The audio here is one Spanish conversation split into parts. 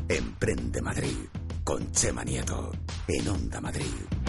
Emprende Madrid, con Chema Nieto, en Onda Madrid.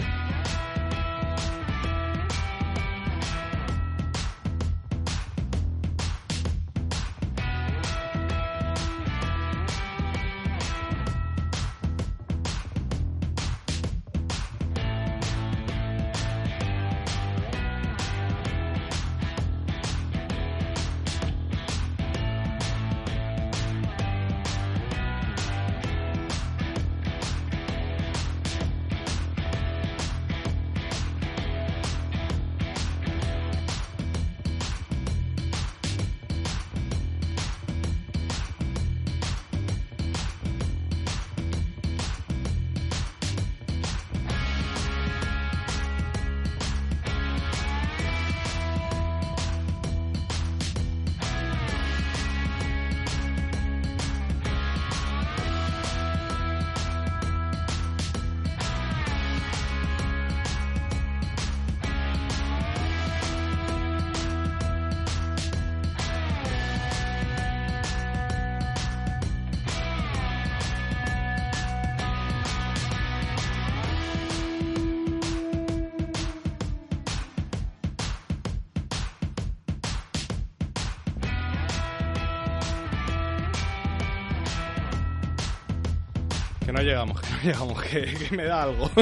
Que no llegamos, que me da algo.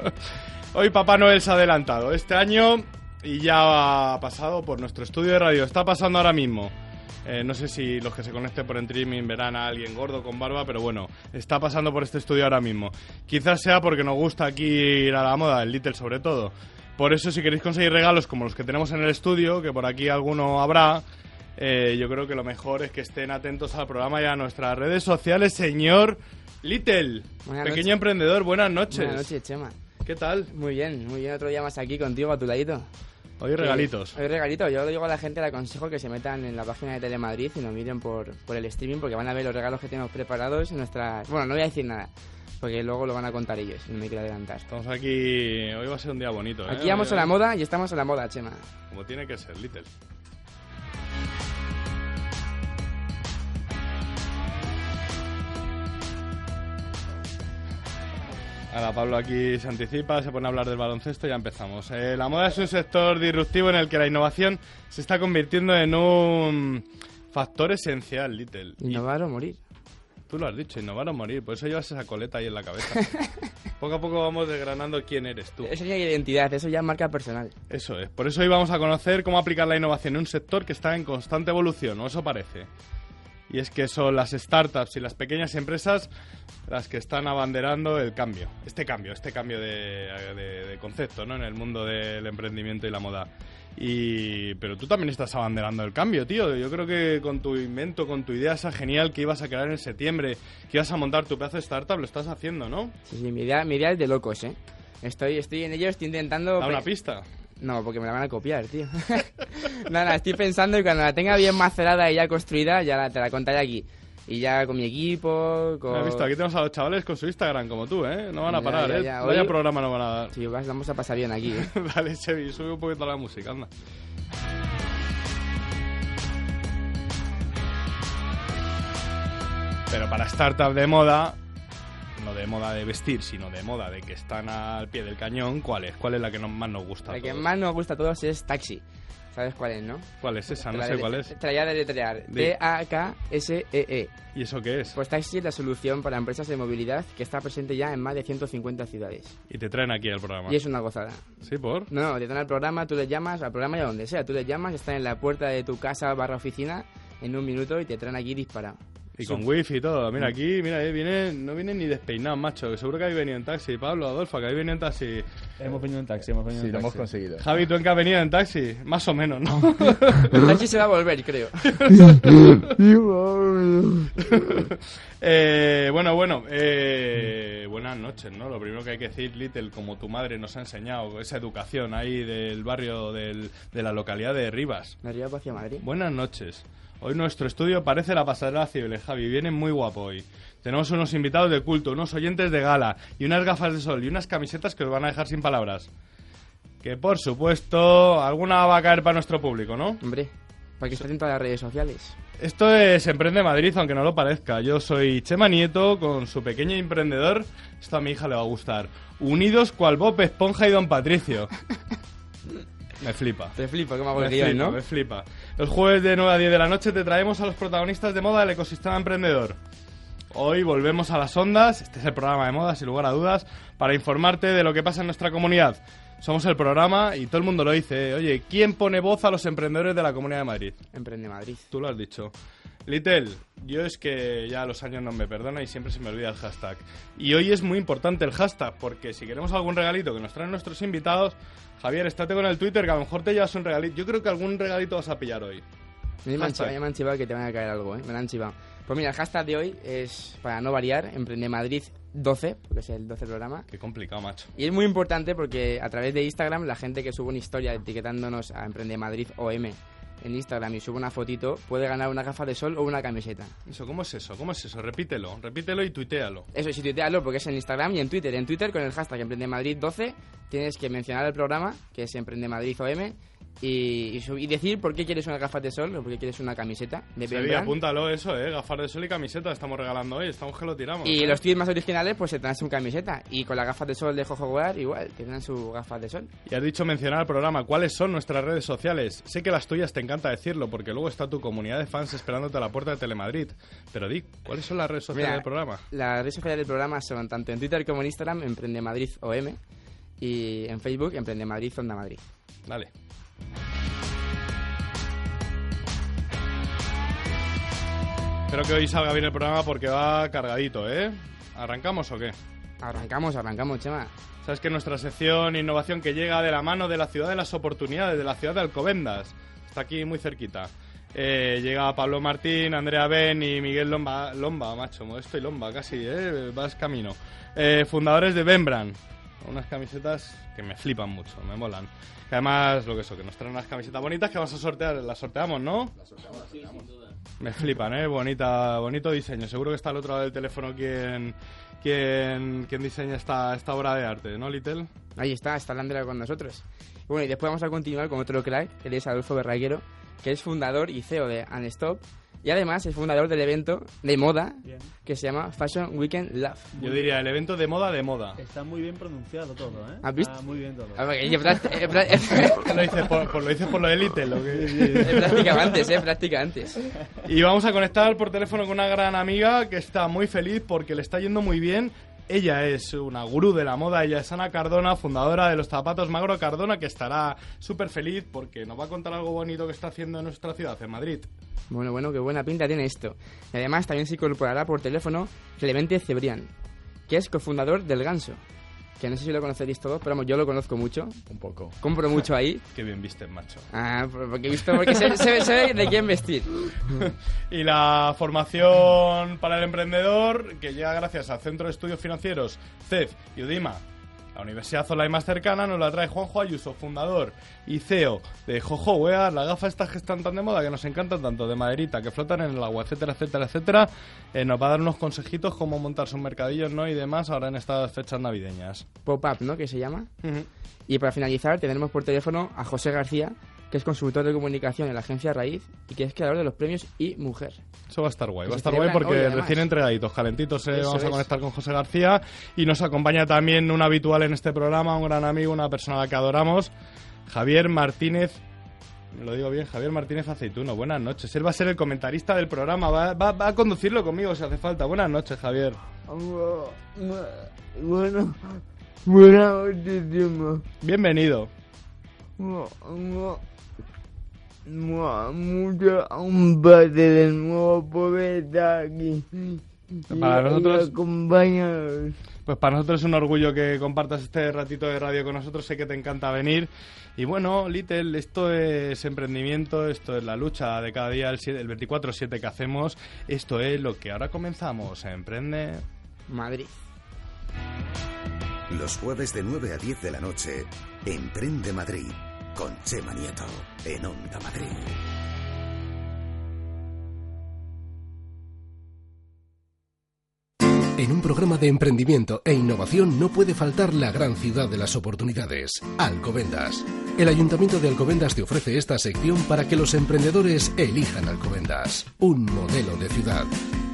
Hoy Papá Noel se ha adelantado este año y ya ha pasado por nuestro estudio de radio. Está pasando ahora mismo. No sé si los que se conecten por streaming verán a alguien gordo con barba, pero bueno, está pasando por este estudio ahora mismo. Quizás sea porque nos gusta aquí ir a la moda, el Little sobre todo. Por eso, si queréis conseguir regalos como los que tenemos en el estudio, que por aquí alguno habrá, yo creo que lo mejor es que estén atentos al programa y a nuestras redes sociales. Señor Little, pequeño emprendedor, buenas noches. Buenas noches, Chema. ¿Qué tal? Muy bien, otro día más aquí contigo, a tu ladito. Hoy regalitos. Hoy regalitos, yo le digo a la gente, le aconsejo que se metan en la página de Telemadrid y nos miren por el streaming, porque van a ver los regalos que tenemos preparados en nuestra... Bueno, no voy a decir nada, porque luego lo van a contar ellos, no me quiero adelantar. Estamos aquí, hoy va a ser un día bonito, Aquí vamos a la moda y estamos a la moda, Chema. Como tiene que ser, Little. Ahora Pablo aquí se anticipa, se pone a hablar del baloncesto y ya empezamos. La moda es un sector disruptivo en el que la innovación se está convirtiendo en un factor esencial, Little. Innovar o morir. Tú lo has dicho, innovar o morir, por eso llevas esa coleta ahí en la cabeza. Poco a poco vamos desgranando quién eres tú. Eso ya es identidad, eso ya es marca personal. Eso es, por eso hoy vamos a conocer cómo aplicar la innovación en un sector que está en constante evolución, ¿o eso parece? Y es que son las startups y las pequeñas empresas las que están abanderando el cambio. Este cambio de concepto, ¿no? En el mundo del emprendimiento y la moda. Pero tú también estás abanderando el cambio, tío. Yo creo que con tu invento, con tu idea esa genial que ibas a crear en septiembre, que ibas a montar tu pedazo de startup, lo estás haciendo, ¿no? Sí, mi idea es de locos, ¿eh? Estoy en ello, estoy intentando... ¿Da una pista? No, porque me la van a copiar, tío. Nada, estoy pensando y cuando la tenga bien macerada y ya construida, ya te la contaré aquí. Y ya con mi equipo, con... ¿Has visto? Aquí tenemos a los chavales con su Instagram, como tú, ¿eh? No van a parar, ¿eh? Vaya Hoy... programa no van a dar. Sí, vamos a pasar bien aquí, ¿eh? Dale, Chevy, sube un poquito la música, anda. Pero para startup de moda... No de moda de vestir, sino de moda de que están al pie del cañón, ¿cuál es? ¿Cuál es la que más nos gusta a todos? La que más nos gusta a todos es Taxi. ¿Sabes cuál es, no? ¿Cuál es esa? No sé cuál es. Te la voy a deletrear. T-A-K-S-E-E. ¿Y eso qué es? Pues Taxi es la solución para empresas de movilidad que está presente ya en más de 150 ciudades. Y te traen aquí al programa. Y es una gozada. ¿Sí, por? No, te traen al programa, tú les llamas, al programa y a donde sea. Tú les llamas, están en la puerta de tu casa / oficina en un minuto y te traen aquí disparado. Y con wifi y todo. Mira, aquí, mira, no vienen ni despeinados, macho. Seguro que habéis venido en taxi. Pablo, Adolfo, que habéis venido en taxi. Hemos venido en taxi, hemos venido en taxi. Lo hemos conseguido. Javi, ¿tú en qué has venido en taxi? Más o menos, ¿no? El taxi se va a volver, creo. Buenas noches, ¿no? Lo primero que hay que decir, Little, como tu madre nos ha enseñado, esa educación ahí del barrio de la localidad de Rivas. ¿De Rivas hacia Madrid? Buenas noches. Hoy nuestro estudio parece la pasarela Cibeles, Javi. Vienen muy guapo hoy. Tenemos unos invitados de culto, unos oyentes de gala y unas gafas de sol y unas camisetas que os van a dejar sin palabras. Que, por supuesto, alguna va a caer para nuestro público, ¿no? Hombre, para que esté atento a las redes sociales. Esto es Emprende Madrid, aunque no lo parezca. Yo soy Chema Nieto, con su pequeño emprendedor. Esto a mi hija le va a gustar. Unidos cual Bob Esponja y Don Patricio. Me flipa. Te flipa, que me hago el guión, ¿no? Me flipa. Los jueves de 9 a 10 de la noche te traemos a los protagonistas de moda del ecosistema emprendedor. Hoy volvemos a las ondas, este es el programa de moda, sin lugar a dudas, para informarte de lo que pasa en nuestra comunidad. Somos el programa y todo el mundo lo dice. Oye, ¿quién pone voz a los emprendedores de la Comunidad de Madrid? Emprende Madrid. Tú lo has dicho. Little, yo es que ya los años no me perdonan y siempre se me olvida el hashtag. Y hoy es muy importante el hashtag, porque si queremos algún regalito que nos traen nuestros invitados, Javier, estate con el Twitter, que a lo mejor te llevas un regalito. Yo creo que algún regalito vas a pillar hoy. Me han chivado que te van a caer algo, ¿eh? Me han chivado. Pues mira, el hashtag de hoy es, para no variar, Emprende Madrid 12, porque es el 12 programa. Qué complicado, macho. Y es muy importante porque a través de Instagram, la gente que sube una historia etiquetándonos a Emprende Madrid OM en Instagram y sube una fotito, puede ganar una gafa de sol o una camiseta. Eso, ¿cómo es eso? ¿Cómo es eso? Repítelo y tuitealo. Eso, sí, tuitealo porque es en Instagram y en Twitter. En Twitter con el hashtag Emprende Madrid 12 tienes que mencionar el programa, que es Emprende Madrid OM, y decir por qué quieres una gafas de sol o por qué quieres una camiseta de Sevilla, apúntalo eso, gafas de sol y camiseta estamos regalando hoy, estamos que lo tiramos. Y los tweets más originales pues se tendrán su camiseta, y con las gafas de sol de Jojo Wear igual tendrán su gafas de sol. Y has dicho mencionar el programa, ¿cuáles son nuestras redes sociales? Sé que las tuyas te encanta decirlo porque luego está tu comunidad de fans esperándote a la puerta de Telemadrid, pero di, ¿cuáles son las redes sociales del programa? Las redes sociales del programa son tanto en Twitter como en Instagram, Emprende Madrid OM, y en Facebook, Emprende Madrid Onda Madrid. Dale. Espero que hoy salga bien el programa porque va cargadito, ¿eh? ¿Arrancamos o qué? Arrancamos, Chema. Sabes que nuestra sección Innovación que llega de la mano de la ciudad de las oportunidades, de la ciudad de Alcobendas, está aquí muy cerquita. Llega Pablo Martín, Andrea Ben y Miguel Lomba, macho, Modesto y Lomba, casi, vas camino. Fundadores de Bembrand, unas camisetas que me flipan mucho, me molan. Que además, que nos traen unas camisetas bonitas que vamos a sortear, las sorteamos, ¿no? Las sorteamos. Me flipan, bonito diseño. Seguro que está al otro lado del teléfono quien diseña esta obra de arte, ¿no, Little? Ahí está Landera con nosotros. Bueno, y después vamos a continuar con otro crack, que es Adolfo Berraguero, que es fundador y CEO de Unstop, y además es fundador del evento de moda que se llama Fashion Weekend Love. Yo diría el evento de moda. Está muy bien pronunciado todo, ¿eh? ¿Has visto? Está muy bien todo. Lo dices por lo de Little, ¿o qué? Práctica antes. Y vamos a conectar por teléfono con una gran amiga que está muy feliz porque le está yendo muy bien. Ella es una gurú de la moda, ella es Ana Cardona, fundadora de los zapatos Magro Cardona, que estará súper feliz porque nos va a contar algo bonito que está haciendo en nuestra ciudad, en Madrid. Bueno, qué buena pinta tiene esto. Y además también se incorporará por teléfono Clemente Cebrián, que es cofundador del Ganso. Que no sé si lo conoceréis todos, pero vamos, yo lo conozco mucho. Un poco. Compro mucho ahí. Qué bien vistes, macho. Porque se ve de quién vestir. Y la formación para el emprendedor, que llega gracias al Centro de Estudios Financieros, CEF y UDIMA, la universidad online más cercana, nos la trae Juanjo Ayuso, fundador y CEO de Jojo Wear, las gafas estas que están tan de moda, que nos encantan tanto, de maderita, que flotan en el agua, etcétera, etcétera, etcétera. Nos va a dar unos consejitos cómo montar sus mercadillos, ¿no? Y demás ahora en estas fechas navideñas. Pop-up, ¿no? Que se llama. Y para finalizar tenemos por teléfono a José García, que es consultor de comunicación en la agencia Raíz y que es creador de los premios y Mujer. Eso va a estar guay, porque recién entregaditos, calentitos, vamos a conectar con José García, y nos acompaña también un habitual en este programa, un gran amigo, una persona a la que adoramos, Javier Martínez, me lo digo bien, Javier Martínez Aceituno. Buenas noches, él va a ser el comentarista del programa, va a conducirlo conmigo si hace falta. Buenas noches, Javier. Buenas noches. Bienvenido. Un placer de nuevo poder estar aquí. Para nosotros, acompañaros. Pues para nosotros es un orgullo que compartas este ratito de radio con nosotros. Sé que te encanta venir. Y bueno, Little, esto es emprendimiento, esto es la lucha de cada día, el 24/7 que hacemos. Esto es lo que ahora comenzamos. Emprende Madrid. Los jueves de 9 a 10 de la noche, Emprende Madrid, con Chema Nieto, en Onda Madrid. En un programa de emprendimiento e innovación no puede faltar la gran ciudad de las oportunidades, Alcobendas. El Ayuntamiento de Alcobendas te ofrece esta sección para que los emprendedores elijan Alcobendas, un modelo de ciudad.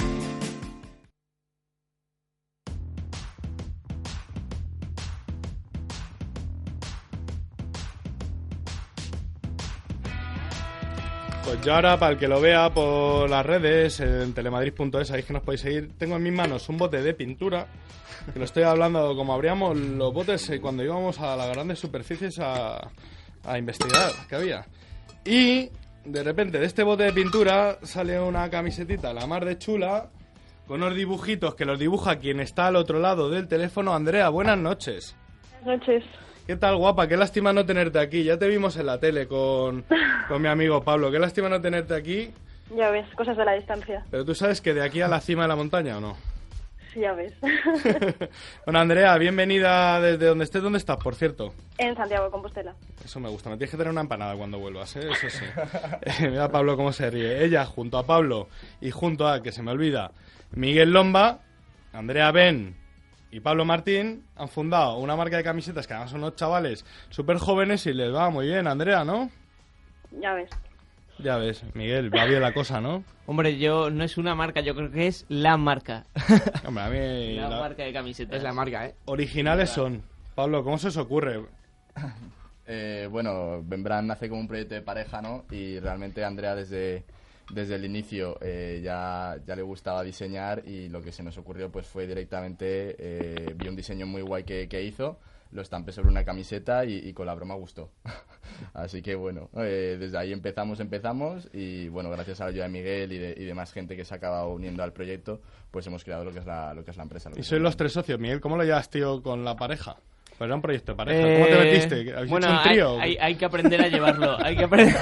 Pues yo ahora, para el que lo vea por las redes, en telemadrid.es, sabéis que nos podéis seguir, tengo en mis manos un bote de pintura, que lo estoy hablando como abríamos los botes cuando íbamos a las grandes superficies a investigar que había. Y de repente de este bote de pintura sale una camisetita la mar de chula, con unos dibujitos que los dibuja quien está al otro lado del teléfono. Andrea, buenas noches. Buenas noches. ¿Qué tal, guapa? Qué lástima no tenerte aquí. Ya te vimos en la tele con mi amigo Pablo. Qué lástima no tenerte aquí. Ya ves, cosas de la distancia. Pero tú sabes que de aquí a la cima de la montaña, ¿o no? Sí, ya ves. Bueno, Andrea, bienvenida desde donde estés. ¿Dónde estás, por cierto? En Santiago de Compostela. Eso me gusta. Me tienes que tener una empanada cuando vuelvas, ¿eh? Eso sí. Mira a Pablo cómo se ríe. Ella, junto a Pablo y junto a, que se me olvida, Miguel Lomba, Andrea Ben y Pablo Martín, han fundado una marca de camisetas que además son unos chavales súper jóvenes y les va muy bien, Andrea, ¿no? Ya ves. Ya ves, Miguel, va bien la cosa, ¿no? Hombre, no es una marca, yo creo que es la marca. Hombre, a mí... La marca de camisetas. Es la marca, ¿eh? Originales son. Pablo, ¿cómo se os ocurre? Bueno, Bembran nace como un proyecto de pareja, ¿no? Y realmente Andrea desde el inicio ya le gustaba diseñar, y lo que se nos ocurrió pues fue directamente, vi un diseño muy guay que hizo, lo estampé sobre una camiseta y con la broma gustó. Así que bueno, desde ahí empezamos y bueno, gracias a la ayuda de Miguel y de más gente que se ha acabado uniendo al proyecto, pues hemos creado lo que es la empresa. Y sois los tres socios. Miguel, ¿cómo lo llevas, tío, con la pareja? Pues era un proyecto de pareja. ¿Cómo te metiste? ¿Habéis hecho un trío? Hay que aprender a llevarlo. Hay que aprender.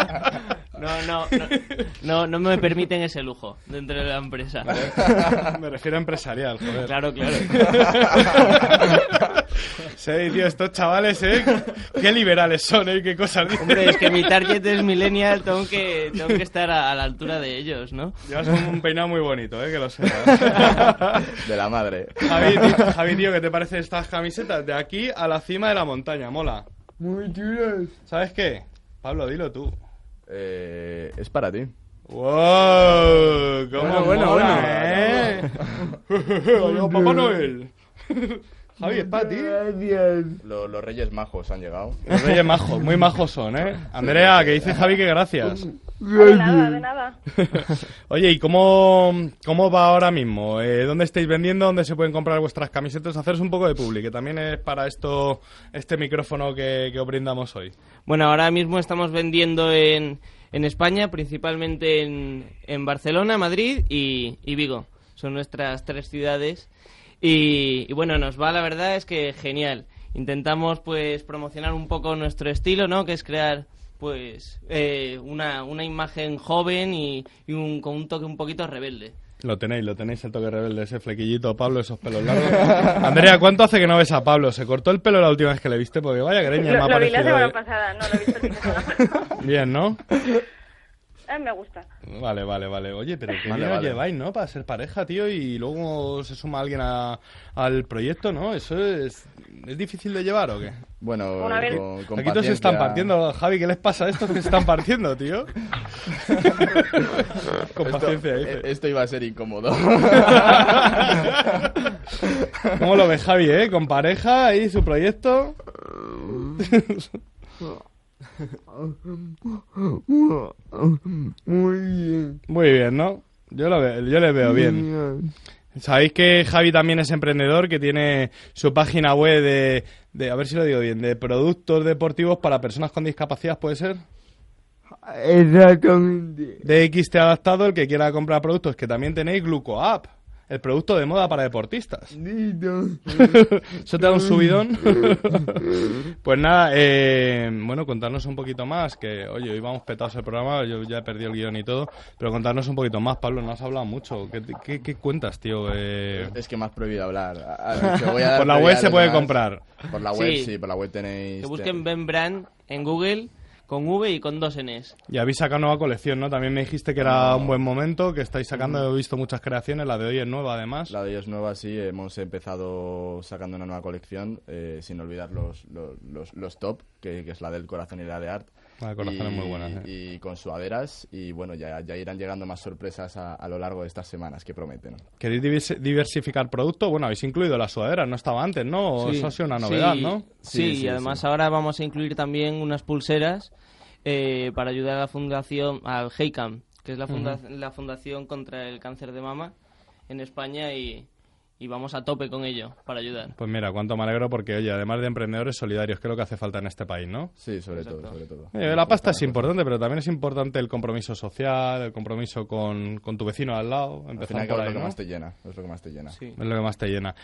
No me permiten ese lujo dentro de la empresa. Me refiero a empresarial, joder. Claro. Sí, tío, estos chavales, qué liberales son, qué cosas dicen. Hombre, es que mi target es millennial, tengo que estar a la altura de ellos, ¿no? Llevas un peinado muy bonito, que lo sepas. De la madre. Javi, tío, ¿qué te parecen estas camisetas? De aquí a la cima de la montaña, mola. Muy chulas. ¿Sabes qué? Pablo, dilo tú. Es para ti. ¡Wow! ¡Cómo Bueno. mola, ¡Adiós, Papá Noel! Javi, es para ti. Gracias. Los Reyes Majos han llegado. Los Reyes majos, muy majos son, Andrea, que dice Javi que gracias. De nada. Oye, ¿y cómo va ahora mismo? ¿Dónde estáis vendiendo? ¿Dónde se pueden comprar vuestras camisetas? Haceros un poco de publi, que también es para este micrófono que os brindamos hoy. Bueno, ahora mismo estamos vendiendo en España, principalmente en Barcelona, Madrid y Vigo. Son nuestras 3 ciudades. Y bueno, nos va, la verdad es que genial. Intentamos pues promocionar un poco nuestro estilo, ¿no? Que es crear pues una imagen joven y con un toque un poquito rebelde. Lo tenéis el toque rebelde, ese flequillito, Pablo, esos pelos largos. Andrea, ¿cuánto hace que no ves a Pablo? ¿Se cortó el pelo la última vez que le viste? Porque vaya greña me ha Lo vi parecido. la semana pasada, no lo he visto el fin de semana pasado. Bien, ¿no? Me gusta. Vale. Oye, pero qué Vale, bien os vale. lleváis, ¿no? Para ser pareja, tío, y luego se suma alguien al proyecto, ¿no? ¿Eso es difícil de llevar o qué? Bueno, Bueno, a ver. con Aquí todos se están paciencia- partiendo. Javi, ¿qué les pasa a estos que se están partiendo, tío? Con paciencia, dice. Esto iba a ser incómodo. ¿Cómo lo ves, Javi, con pareja ahí, su proyecto? Muy bien. Muy bien, ¿no? Yo le veo bien. Sabéis que Javi también es emprendedor, que tiene su página web de a ver si lo digo bien, de productos deportivos para personas con discapacidad, ¿puede ser? Exactamente. DXT Adaptado, el que quiera comprar productos, que también tenéis GlucoApp, el producto de moda para deportistas. Listo. ¿Eso te da un subidón? Pues nada, bueno, contarnos un poquito más, que oye, hoy vamos petados el programa, yo ya he perdido el guión y todo, pero contarnos un poquito más, Pablo, no has hablado mucho. ¿Qué cuentas, tío? Es que me has prohibido hablar. Te voy a dar Por la web prioridad se a puede los demás. comprar. Por la web, Sí. sí, por la web tenéis... Que busquen Ben Brand en Google con V y con 2 Ns. Y habéis sacado nueva colección, ¿no? También me dijiste que era un buen momento, que estáis sacando, he visto muchas creaciones, la de hoy es nueva además. La de hoy es nueva, sí, hemos empezado sacando una nueva colección, sin olvidar los top, que es la del corazón y la de art. La corazón es muy buena, y con sudaderas, y bueno, ya irán llegando más sorpresas a lo largo de estas semanas que prometen. ¿Queréis diversificar producto? Bueno, habéis incluido las sudaderas, no estaba antes, ¿no? Sí. Eso ha sido una novedad, ¿no? Sí, y además ahora vamos a incluir también unas pulseras para ayudar a la fundación, al HeyCam, que es la fundación contra el cáncer de mama en España, y vamos a tope con ello para ayudar. Pues mira, cuánto me alegro porque, oye, además de emprendedores solidarios, que es lo que hace falta en este país, ¿no? Sí, sobre todo. La pasta es importante, pero también es importante el compromiso social, el compromiso con tu vecino al lado. Al final es lo que más te llena. Es lo que más te llena. Sí. Es lo que más te llena.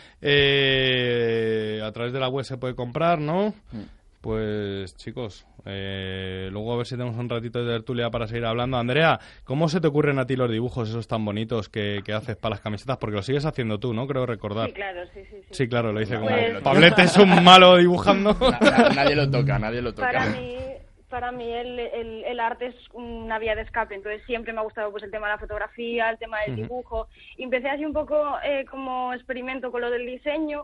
A través de la web se puede comprar, ¿no? Pues chicos, luego a ver si tenemos un ratito de tertulia para seguir hablando. Andrea, ¿cómo se te ocurren a ti los dibujos esos tan bonitos que haces para las camisetas? Porque lo sigues haciendo tú, ¿no? Creo recordar. Sí, claro, sí. Sí, claro, lo hice como... Pues... Pablete es un malo dibujando. Nadie lo toca. Para mí el arte es una vía de escape, entonces siempre me ha gustado pues el tema de la fotografía, el tema del dibujo. Y empecé así un poco como experimento con lo del diseño.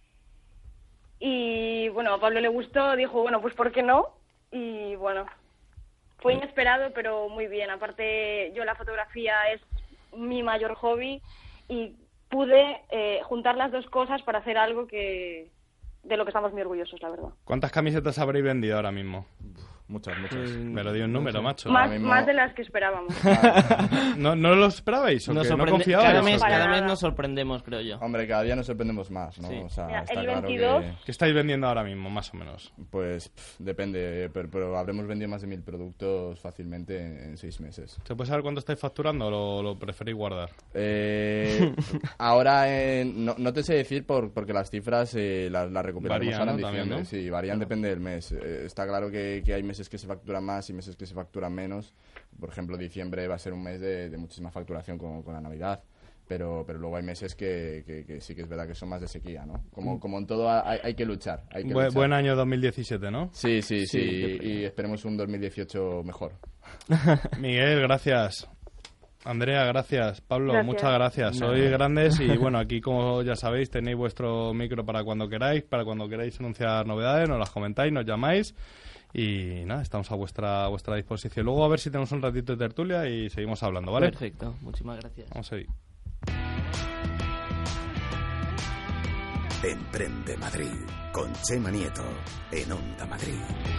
Y bueno, a Pablo le gustó, dijo, bueno, pues ¿por qué no? Y bueno, fue inesperado, pero muy bien. Aparte, yo la fotografía es mi mayor hobby y pude juntar las dos cosas para hacer algo de lo que estamos muy orgullosos, la verdad. ¿Cuántas camisetas habréis vendido ahora mismo? Muchas. Me lo dio un número, macho. Más de las que esperábamos. ¿No lo esperabais? ¿O no confiabais? Cada mes nos sorprendemos, creo yo. Hombre, cada día nos sorprendemos más, ¿no? Sí. O sea, Mira, está el claro 22... ¿Qué estáis vendiendo ahora mismo, más o menos? Pues depende, pero habremos vendido más de 1000 productos fácilmente en 6 meses. ¿Se puede saber cuánto estáis facturando o lo preferís guardar? Ahora no te sé decir porque las cifras las recuperaremos ahora en diciembre. ¿no? Sí, varían, depende del mes. Está claro que hay meses que se facturan más y meses que se facturan menos. Por ejemplo, diciembre va a ser un mes de muchísima facturación con la Navidad. Pero luego hay meses que sí que es verdad que son más de sequía, ¿no? Como en todo hay que luchar. Buen año 2017, ¿no? Sí. Y esperemos un 2018 mejor. Miguel, gracias. Andrea, gracias. Pablo, muchas gracias. No. Sois grandes y bueno, aquí como ya sabéis tenéis vuestro micro para cuando queráis anunciar novedades, nos las comentáis, nos llamáis y nada, estamos a vuestra disposición. Luego a ver si tenemos un ratito de tertulia y seguimos hablando, ¿vale? Perfecto, muchísimas gracias. Vamos a ir. Emprende Madrid con Chema Nieto en Onda Madrid.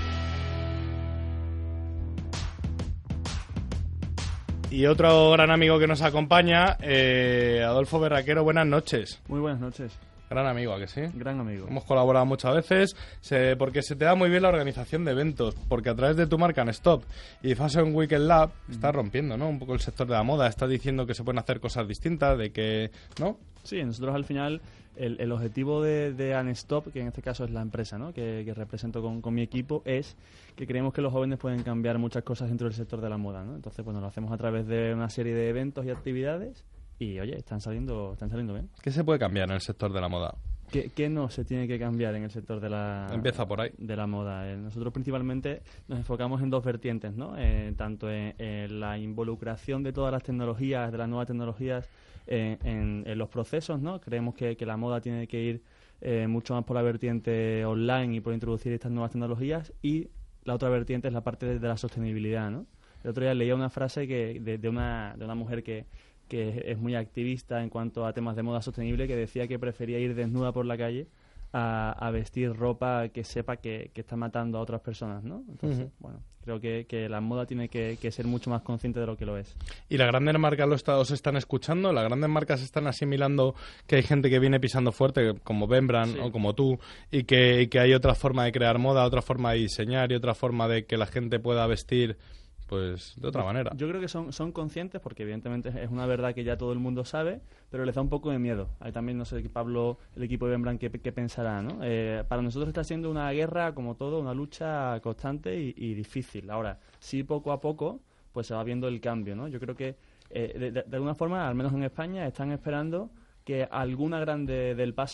Y otro gran amigo que nos acompaña, Adolfo Berraquero, buenas noches. Muy buenas noches. Gran amigo, ¿a que sí? Gran amigo. Hemos colaborado muchas veces porque se te da muy bien la organización de eventos, porque a través de tu marca Stop y Fashion Weekend Lab estás rompiendo, ¿no? Un poco el sector de la moda, estás diciendo que se pueden hacer cosas distintas, de que, ¿no? Sí, nosotros al final el objetivo de Unstop, que en este caso es la empresa, ¿no? que represento con mi equipo, es que creemos que los jóvenes pueden cambiar muchas cosas dentro del sector de la moda, ¿no? Entonces, bueno, lo hacemos a través de una serie de eventos y actividades y, oye, están saliendo bien. ¿Qué se puede cambiar en el sector de la moda? ¿Qué no se tiene que cambiar en el sector de la Empieza por ahí. De la moda? Nosotros principalmente nos enfocamos en dos vertientes, ¿no? Tanto en la involucración de todas las tecnologías, de las nuevas tecnologías en los procesos, ¿no? Creemos que la moda tiene que ir mucho más por la vertiente online y por introducir estas nuevas tecnologías, y la otra vertiente es la parte de la sostenibilidad, ¿no? El otro día leía una frase de una mujer que es muy activista en cuanto a temas de moda sostenible, que decía que prefería ir desnuda por la calle a vestir ropa que sepa que está matando a otras personas, ¿no? Entonces, bueno, creo que la moda tiene que ser mucho más consciente de lo que lo es. ¿Y las grandes marcas os están escuchando? ¿Las grandes marcas están asimilando que hay gente que viene pisando fuerte, como Bembran o como tú, y que hay otra forma de crear moda, otra forma de diseñar y otra forma de que la gente pueda vestir pues de otra manera? Yo creo que son conscientes, porque evidentemente es una verdad que ya todo el mundo sabe, pero les da un poco de miedo. Ahí también, no sé, Pablo, el equipo de Bembran, qué pensará, ¿no? Para nosotros está siendo una guerra, como todo, una lucha constante y difícil. Ahora, sí, poco a poco, pues se va viendo el cambio, ¿no? Yo creo que, de alguna forma, al menos en España, están esperando que alguna grande del paso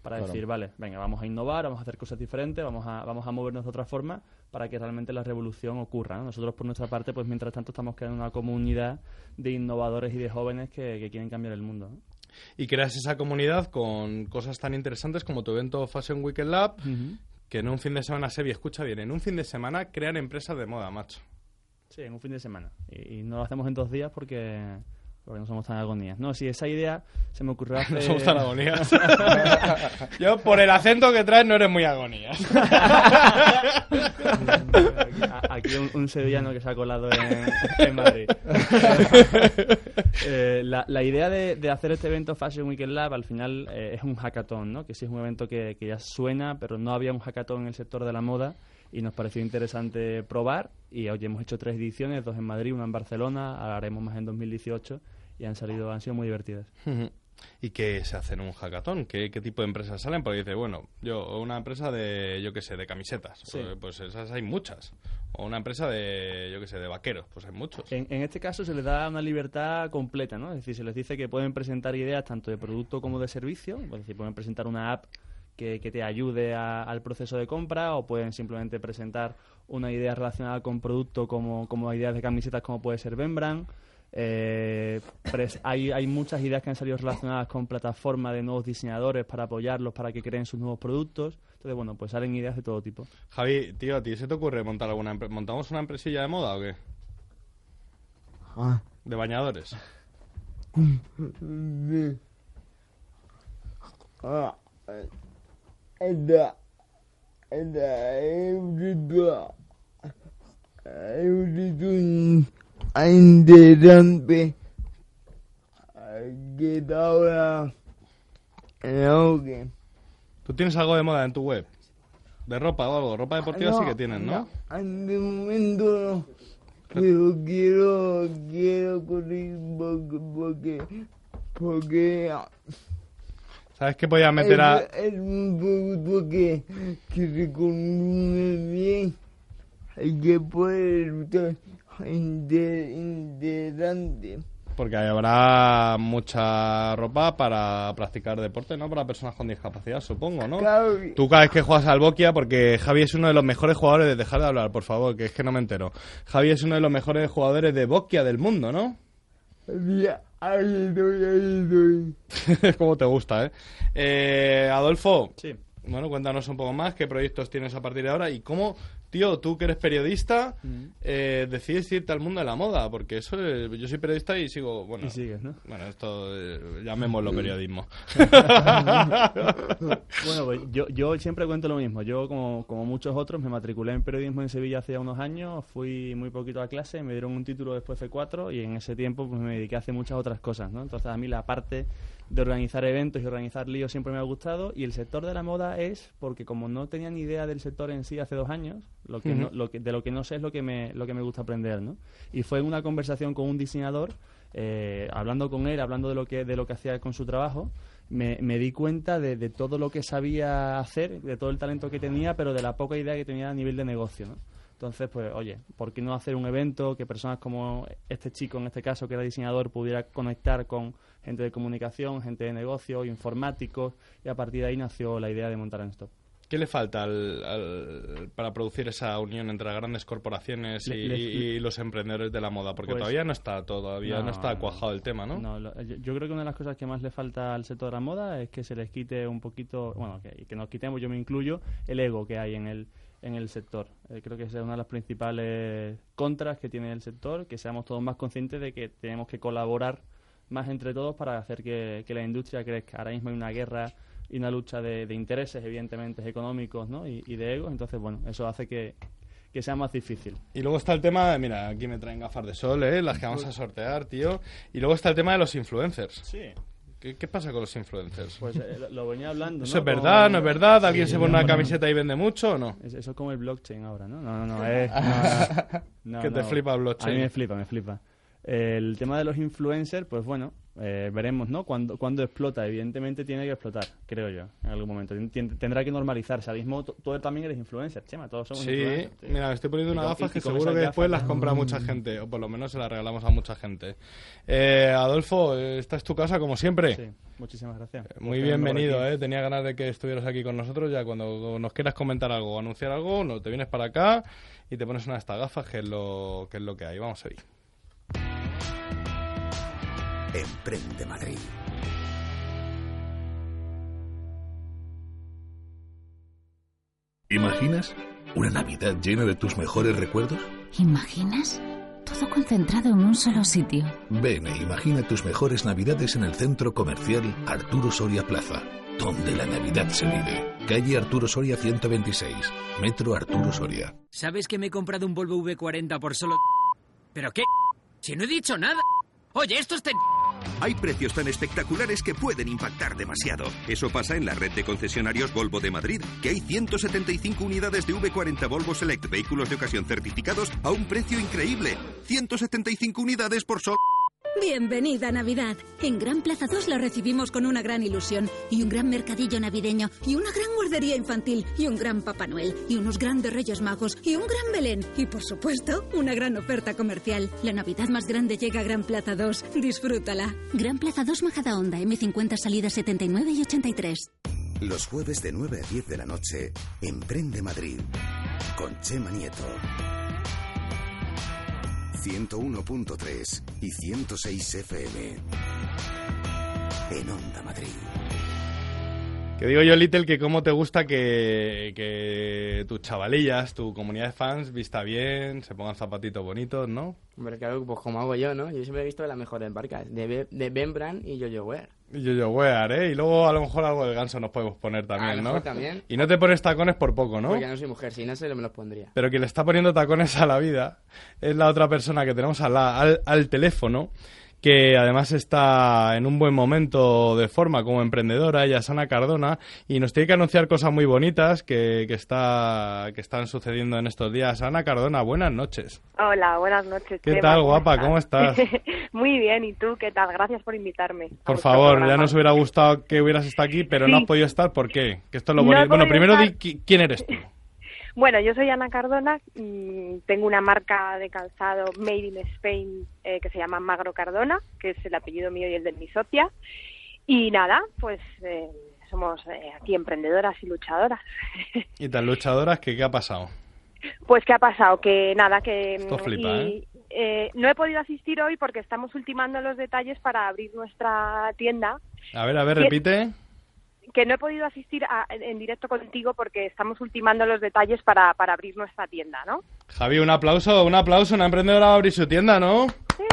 para Claro. decir, vale, venga, vamos a innovar, vamos a hacer cosas diferentes, vamos a movernos de otra forma para que realmente la revolución ocurra, ¿no? Nosotros, por nuestra parte, pues mientras tanto estamos creando una comunidad de innovadores y de jóvenes que quieren cambiar el mundo, ¿no? Y creas esa comunidad con cosas tan interesantes como tu evento Fashion Weekend Lab, que en un fin de semana, Sebi, escucha bien, en un fin de semana crean empresas de moda, macho. Sí, en un fin de semana. Y no lo hacemos en 2 días porque no somos tan agonías. No, si esa idea se me ocurrió hace... No somos tan agonías. Yo, por el acento que traes, no eres muy agonías. Aquí un sevillano que se ha colado en Madrid. La idea de hacer este evento Fashion Weekend Lab al final es un hackathon, ¿no? Que sí es un evento que ya suena, pero no había un hackathon en el sector de la moda y nos pareció interesante probar y hoy hemos hecho 3 ediciones, 2 en Madrid, 1 en Barcelona, ahora haremos más en 2018 y han sido muy divertidas. ¿Y qué se hace en un hackathon? ¿Qué tipo de empresas salen? Porque dice, bueno, una empresa de, yo qué sé, de camisetas, Sí. pues esas hay muchas. O una empresa de, yo qué sé, de vaqueros, pues hay muchos. En este caso se les da una libertad completa, ¿no? Es decir, se les dice que pueden presentar ideas tanto de producto como de servicio, es decir, pueden presentar una app que te ayude al proceso de compra o pueden simplemente presentar una idea relacionada con producto como ideas de camisetas como puede ser Bembran. Hay muchas ideas que han salido relacionadas con plataformas de nuevos diseñadores para apoyarlos para que creen sus nuevos productos. Entonces, bueno, pues salen ideas de todo tipo. Javi, tío, ¿a ti se te ocurre montar montamos una empresilla de moda o qué? De bañadores. Interesante que ahora que ¿Tú tienes algo de moda en tu web? ¿De ropa o algo? Ropa deportiva sí que tienes, ¿no? de momento no, pero quiero correr porque ¿Sabes qué podías meter a...? es un producto que se consume bien y que puede ser interesante. Porque habrá mucha ropa para practicar deporte, ¿no? Para personas con discapacidad, supongo, ¿no? Claro. Tú cada vez que juegas al Bokia, porque Javi es uno de los mejores jugadores de... Dejar de hablar, por favor, que es que no me entero. Javi es uno de los mejores jugadores de Bokia del mundo, ¿no? Ahí estoy. Como te gusta, ¿eh? Adolfo. Sí. Bueno, cuéntanos un poco más, qué proyectos tienes a partir de ahora y cómo, tío, tú que eres periodista, decides irte al mundo de la moda, porque eso, yo soy periodista y sigo, bueno... Y sigues, ¿no? Bueno, esto, llamémoslo periodismo. Bueno, pues yo siempre cuento lo mismo. Yo, como muchos otros, me matriculé en periodismo en Sevilla hace unos años, fui muy poquito a clase, me dieron un título después de 4 y en ese tiempo pues me dediqué a hacer muchas otras cosas, ¿no? Entonces a mí la parte de organizar eventos y organizar líos siempre me ha gustado y el sector de la moda es porque como no tenía ni idea del sector en sí hace 2 años, de lo que no sé es lo que me gusta aprender, ¿no? Y fue en una conversación con un diseñador, hablando con él, hablando de lo que hacía con su trabajo, me di cuenta de todo lo que sabía hacer, de todo el talento que tenía, pero de la poca idea que tenía a nivel de negocio, ¿no? Entonces, pues, oye, ¿por qué no hacer un evento que personas como este chico, en este caso, que era diseñador, pudiera conectar con gente de comunicación, gente de negocio, informáticos, y a partir de ahí nació la idea de montar Unstop. ¿Qué le falta para producir esa unión entre las grandes corporaciones y los emprendedores de la moda? Porque pues, todavía no está cuajado el tema, ¿no? Yo creo que una de las cosas que más le falta al sector de la moda es que se les quite un poquito, bueno, que nos quitemos, yo me incluyo, el ego que hay en el sector. Creo que esa es una de las principales contras que tiene el sector, que seamos todos más conscientes de que tenemos que colaborar más entre todos para hacer que la industria crezca. Ahora mismo hay una guerra y una lucha de intereses, evidentemente, económicos, ¿no? y de egos, entonces, bueno, eso hace que sea más difícil. Y luego está el tema, mira, aquí me traen gafas de sol, las que vamos a sortear, tío. Y luego está el tema de los influencers. Sí. ¿Qué pasa con los influencers? Pues lo venía hablando, ¿no? ¿Eso es verdad, no es verdad? ¿Alguien se pone una camiseta y vende mucho o no? Eso es como el blockchain ahora, ¿no? No, que te flipa el blockchain. A mí me flipa. El tema de los influencers, pues bueno, veremos, ¿no? Cuando explota. Evidentemente tiene que explotar, creo yo, en algún momento. Tendrá que normalizarse. Ahora mismo tú también eres influencer, Chema, todos somos influencers. Sí, mira, me estoy poniendo unas gafas que seguro que después las compra mucha gente, o por lo menos se las regalamos a mucha gente. Adolfo, esta es tu casa como siempre. Sí, muchísimas gracias. Muy bienvenido, tenía ganas de que estuvieras aquí con nosotros. Ya cuando nos quieras comentar algo o anunciar algo, te vienes para acá y te pones una de estas gafas, que es lo que hay. Vamos a ver. Emprende Madrid. ¿Imaginas una Navidad llena de tus mejores recuerdos? ¿Imaginas? Todo concentrado en un solo sitio. Ven e imagina tus mejores Navidades en el Centro Comercial Arturo Soria Plaza, donde la Navidad se vive. Calle Arturo Soria 126, Metro Arturo Soria. ¿Sabes que me he comprado un Volvo V40 por solo... ¿Pero qué? Si no he dicho nada. Oye, esto es... Hay precios tan espectaculares que pueden impactar demasiado. Eso pasa en la red de concesionarios Volvo de Madrid, que hay 175 unidades de V40 Volvo Select, vehículos de ocasión certificados a un precio increíble. 175 unidades por solo... Bienvenida Navidad. En Gran Plaza 2 la recibimos con una gran ilusión y un gran mercadillo navideño y una gran guardería infantil y un gran Papá Noel y unos grandes Reyes Magos y un gran Belén y, por supuesto, una gran oferta comercial. La Navidad más grande llega a Gran Plaza 2. Disfrútala. Gran Plaza 2 Majadahonda, M50 salidas 79 y 83. Los jueves de 9 a 10 de la noche, Emprende Madrid, con Chema Nieto. 101.3 y 106 FM en Onda Madrid. Que digo yo, Little, que cómo te gusta que tus chavalillas, tu comunidad de fans vista bien, se pongan zapatitos bonitos, ¿no? Hombre, claro, pues como hago yo, ¿no? Yo siempre he visto las mejores marcas, de Ben Brand y Yo-Yo Wear. Yo-Yo Wear, ¿eh? Y luego a lo mejor algo del Ganso nos podemos poner también, ¿no? También. Y no te pones tacones por poco, ¿no? Porque no soy mujer, si no se me los pondría. Pero quien le está poniendo tacones a la vida es la otra persona que tenemos al teléfono, que además está en un buen momento de forma como emprendedora. Ella es Ana Cardona y nos tiene que anunciar cosas muy bonitas que están sucediendo en estos días. Ana Cardona, buenas noches. Hola, buenas noches. ¿Qué tal, guapa? ¿Cómo estás? Muy bien, ¿y tú qué tal? Gracias por invitarme. Por favor, ya nos hubiera gustado que hubieras estado aquí, pero no has podido estar. ¿Por qué? Que esto es lo bonito. Bueno, primero di quién eres tú. Bueno, yo soy Ana Cardona y tengo una marca de calzado made in Spain que se llama Magro Cardona, que es el apellido mío y el de mi socia. Y nada, pues somos aquí emprendedoras y luchadoras. ¿Y tan luchadoras que qué ha pasado? Pues ¿qué ha pasado? Que nada, que... Esto flipa, no he podido asistir hoy porque estamos ultimando los detalles para abrir nuestra tienda. A ver, repite. Que no he podido asistir en directo contigo porque estamos ultimando los detalles para abrir nuestra tienda, ¿no? Javi, un aplauso, una emprendedora va a abrir su tienda, ¿no? Sí.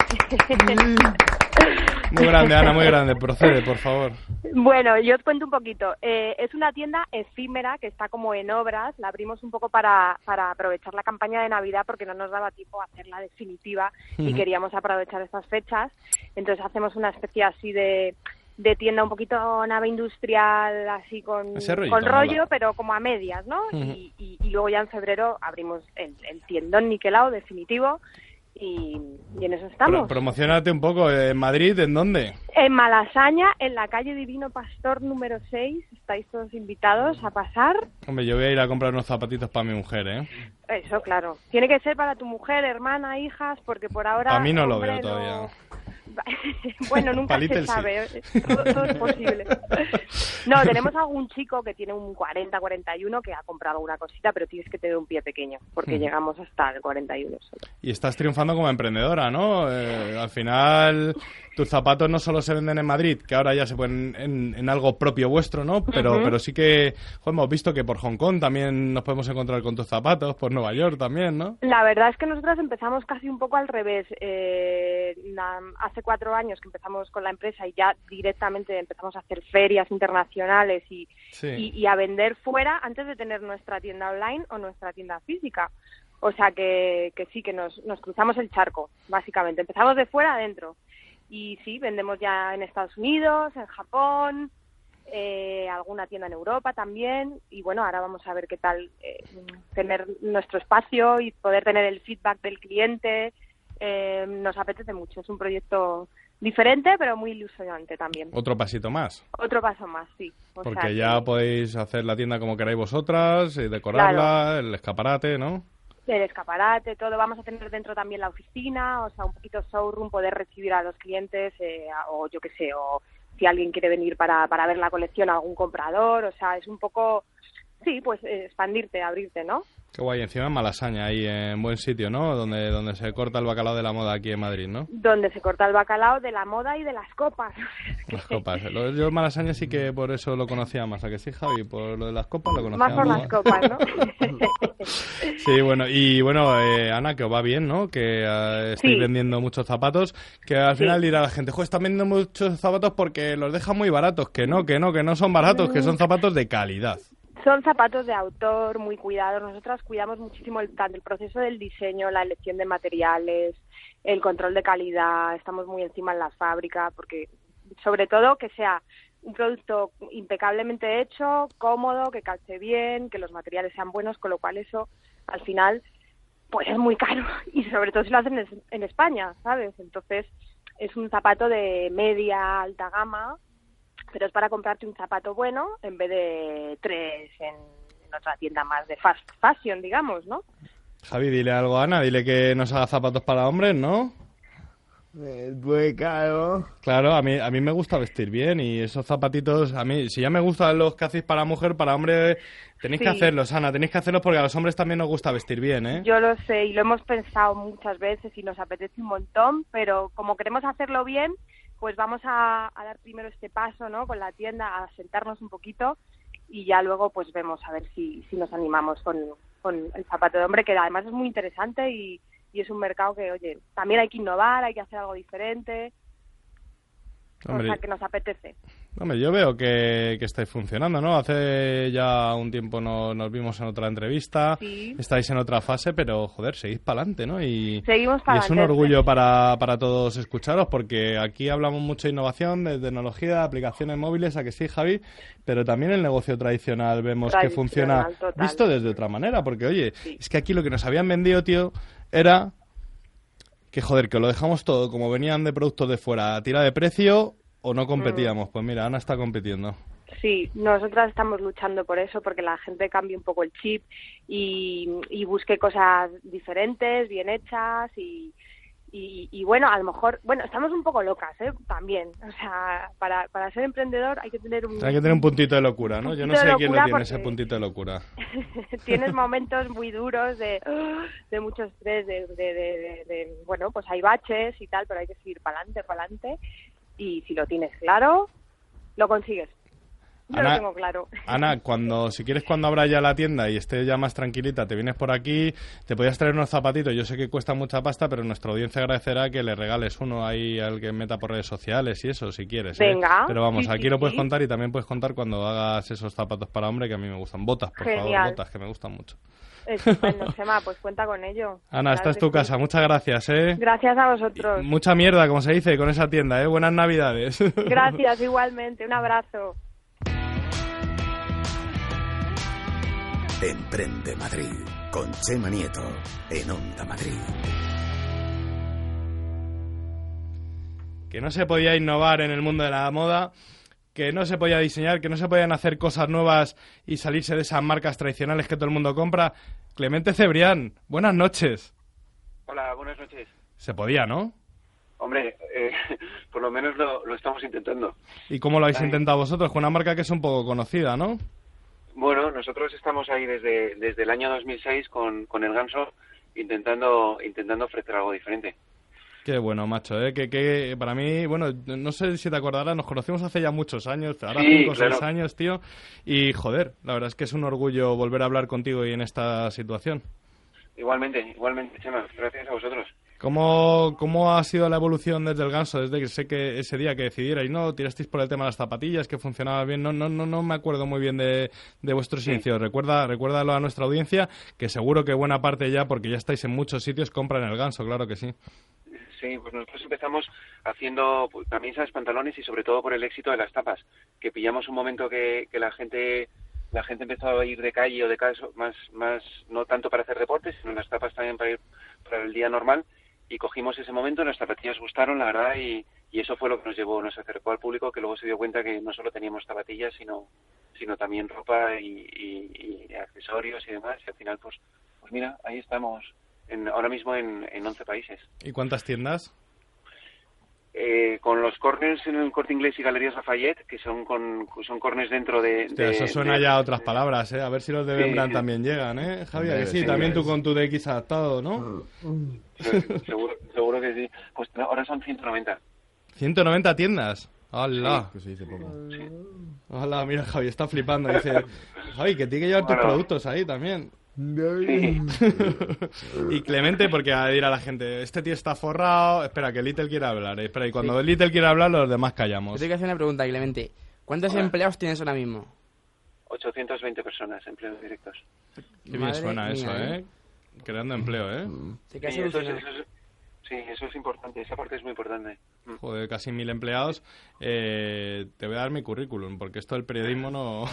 Muy grande, Ana, muy grande. Procede, por favor. Bueno, yo os cuento un poquito. Es una tienda efímera que está como en obras. La abrimos un poco para aprovechar la campaña de Navidad porque no nos daba tiempo a hacerla definitiva y queríamos aprovechar estas fechas. Entonces hacemos una especie así de tienda un poquito nave industrial, así con rollo, pero como a medias, ¿no? Y luego ya en febrero abrimos el tiendón niquelado definitivo y en eso estamos. Promocionate un poco. ¿En Madrid? ¿En dónde? En Malasaña, en la calle Divino Pastor número 6. Estáis todos invitados a pasar. Hombre, yo voy a ir a comprar unos zapatitos para mi mujer, ¿eh? Eso, claro. Tiene que ser para tu mujer, hermana, hijas, porque por ahora... A mí no lo veo todavía. Bueno, nunca se sabe, todo es posible. No, tenemos algún chico que tiene un 40-41 que ha comprado alguna cosita, pero tienes que tener un pie pequeño, porque llegamos hasta el 41 solo. Y estás triunfando como emprendedora, ¿no? Al final, tus zapatos no solo se venden en Madrid, que ahora ya se pueden en algo propio vuestro, ¿no? Pero sí que hemos visto que por Hong Kong también nos podemos encontrar con tus zapatos, por Nueva York también, ¿no? La verdad es que nosotros empezamos casi un poco al revés. Hace 4 años que empezamos con la empresa y ya directamente empezamos a hacer ferias internacionales y a vender fuera antes de tener nuestra tienda online o nuestra tienda física. O sea que sí, que nos cruzamos el charco, básicamente. Empezamos de fuera adentro. Y sí, vendemos ya en Estados Unidos, en Japón, alguna tienda en Europa también. Y bueno, ahora vamos a ver qué tal tener nuestro espacio y poder tener el feedback del cliente. Nos apetece mucho, es un proyecto diferente, pero muy ilusionante también. Otro pasito más. Otro paso más, sí. O Porque sea ya podéis hacer la tienda como queráis vosotras, y decorarla, el escaparate, ¿no? El escaparate, todo. Vamos a tener dentro también la oficina, o sea, un poquito showroom, poder recibir a los clientes, o yo qué sé, o si alguien quiere venir para ver la colección, algún comprador, o sea, es un poco, sí, pues expandirte, abrirte, ¿no? Qué guay, encima en Malasaña, ahí en buen sitio, ¿no? Donde se corta el bacalao de la moda aquí en Madrid, ¿no? Donde se corta el bacalao de la moda y de las copas. Las copas. Yo en Malasaña sí que por eso lo conocía más, ¿a que sí, Javi? Por lo de las copas lo conocía más. Más por las copas, ¿no? Sí, bueno, y bueno, Ana, que os va bien, ¿no? Que estáis vendiendo muchos zapatos, que al final dirá la gente, jo, están vendiendo muchos zapatos porque los dejan muy baratos, que no son baratos, que son zapatos de calidad. Son zapatos de autor, muy cuidados. Nosotras cuidamos muchísimo tanto el proceso del diseño, la elección de materiales, el control de calidad. Estamos muy encima en la fábrica porque, sobre todo, que sea un producto impecablemente hecho, cómodo, que calce bien, que los materiales sean buenos, con lo cual eso, al final, pues es muy caro. Y sobre todo si lo hacen en España, ¿sabes? Entonces, es un zapato de media, alta gama, pero es para comprarte un zapato bueno en vez de 3 en otra tienda más de fast fashion, digamos, ¿no? Javi, dile algo a Ana, dile que nos haga zapatos para hombres, ¿no? Pues claro. Claro, a mí me gusta vestir bien y esos zapatitos, a mí, si ya me gustan los que hacéis para mujer, para hombre, tenéis que hacerlos, Ana, tenéis que hacerlos porque a los hombres también nos gusta vestir bien, ¿eh? Yo lo sé y lo hemos pensado muchas veces y nos apetece un montón, pero como queremos hacerlo bien, pues vamos a dar primero este paso, ¿no? Con la tienda, a sentarnos un poquito y ya luego pues vemos a ver si nos animamos con el zapato de hombre, que además es muy interesante y es un mercado que, oye, también hay que innovar, hay que hacer algo diferente. Hombre, o sea, que nos apetece. Hombre, yo veo que estáis funcionando, ¿no? Hace ya un tiempo nos vimos en otra entrevista, estáis en otra fase, pero, joder, seguís para adelante, ¿no? Seguimos para adelante. Y es un orgullo para todos escucharos, porque aquí hablamos mucho de innovación, de tecnología, de aplicaciones móviles, ¿a que sí, Javi? Pero también el negocio tradicional vemos que funciona visto desde otra manera, porque, oye, es que aquí lo que nos habían vendido, tío, era que, joder, que lo dejamos todo, como venían de productos de fuera, a tira de precio o no competíamos. Pues mira, Ana está compitiendo. Sí, nosotras estamos luchando por eso, porque la gente cambie un poco el chip y busque cosas diferentes, bien hechas y bueno, a lo mejor, bueno, estamos un poco locas, también. O sea, para ser emprendedor hay que tener un puntito de locura, ¿no? Yo no sé quién lo tiene, ese puntito de locura. Tienes momentos muy duros de mucho estrés, de bueno, pues hay baches y tal, pero hay que seguir para adelante. Y si lo tienes claro, lo consigues. Yo Ana, lo tengo claro. Ana, si quieres cuando abra ya la tienda y esté ya más tranquilita, te vienes por aquí, te podías traer unos zapatitos. Yo sé que cuesta mucha pasta, pero nuestra audiencia agradecerá que le regales uno ahí al que meta por redes sociales y eso, si quieres. Venga. Pero vamos, aquí lo puedes contar y también puedes contar cuando hagas esos zapatos para hombre que a mí me gustan. Botas, por favor, botas, que me gustan mucho. Estupendo, Chema, pues cuenta con ello. Ana, esta es tu casa, muchas gracias, Gracias a vosotros. Mucha mierda, como se dice, con esa tienda, Buenas Navidades. Gracias, igualmente, un abrazo. Emprende Madrid, con Chema Nieto, en Onda Madrid. Que no se podía innovar en el mundo de la moda, que no se podía diseñar, que no se podían hacer cosas nuevas y salirse de esas marcas tradicionales que todo el mundo compra. Clemente Cebrián, buenas noches. Hola, buenas noches. Se podía, ¿no? Hombre, por lo menos lo estamos intentando. ¿Y cómo lo habéis intentado vosotros? Con una marca que es un poco conocida, ¿no? Bueno, nosotros estamos ahí desde el año 2006 con el Ganso intentando ofrecer algo diferente. Qué bueno, macho, que para mí, bueno, no sé si te acordarás, nos conocimos hace ya muchos años, ahora 5 o 6 años, tío, y joder, la verdad es que es un orgullo volver a hablar contigo y en esta situación. Igualmente, Chema, gracias a vosotros. ¿Cómo ha sido la evolución desde el Ganso? Desde que sé que ese día que decidierais, ¿no? Tirasteis por el tema de las zapatillas, que funcionaba bien. No me acuerdo muy bien de vuestros inicios. Recuérdalo a nuestra audiencia, que seguro que buena parte ya, porque ya estáis en muchos sitios, compran el Ganso, claro que sí. Sí, pues nosotros empezamos haciendo camisas, pantalones y sobre todo por el éxito de las tapas, que pillamos un momento que la gente empezó a ir de calle o de casa más no tanto para hacer deportes, sino las tapas también para ir para el día normal. cogimos ese momento, las zapatillas gustaron, la verdad, y eso fue lo que nos acercó al público, que luego se dio cuenta que no solo teníamos zapatillas, sino también ropa y accesorios y demás, y al final, pues mira, ahí estamos, ahora mismo en 11 países. ¿Y cuántas tiendas? Con los corners en el Corte Inglés y Galerías Lafayette, que son corners dentro de... Hostia, eso suena ya a otras palabras, A ver si los de Bembran también llegan, Javier, que sí, también tú con tu DX adaptado, ¿no? Seguro que sí. Pues ahora son 190. 190 tiendas. ¡Hala! Que se dice poco. Sí. ¡Hala! Mira, Javi, está flipando. Dice, Javi, que tiene que llevar tus productos ahí también. Sí. Y Clemente, porque a ir a la gente, este tío está forrado. Espera, que Little quiere hablar. Espera, y cuando Little quiere hablar, los demás callamos. Yo tengo que hacer una pregunta, Clemente. ¿Cuántos empleados tienes ahora mismo? 820 personas, empleos directos. Qué bien suena eso, Creando empleo, Sí, eso es importante, esa parte es muy importante. Joder, casi 1000 empleados. Te voy a dar mi currículum, porque esto del periodismo no...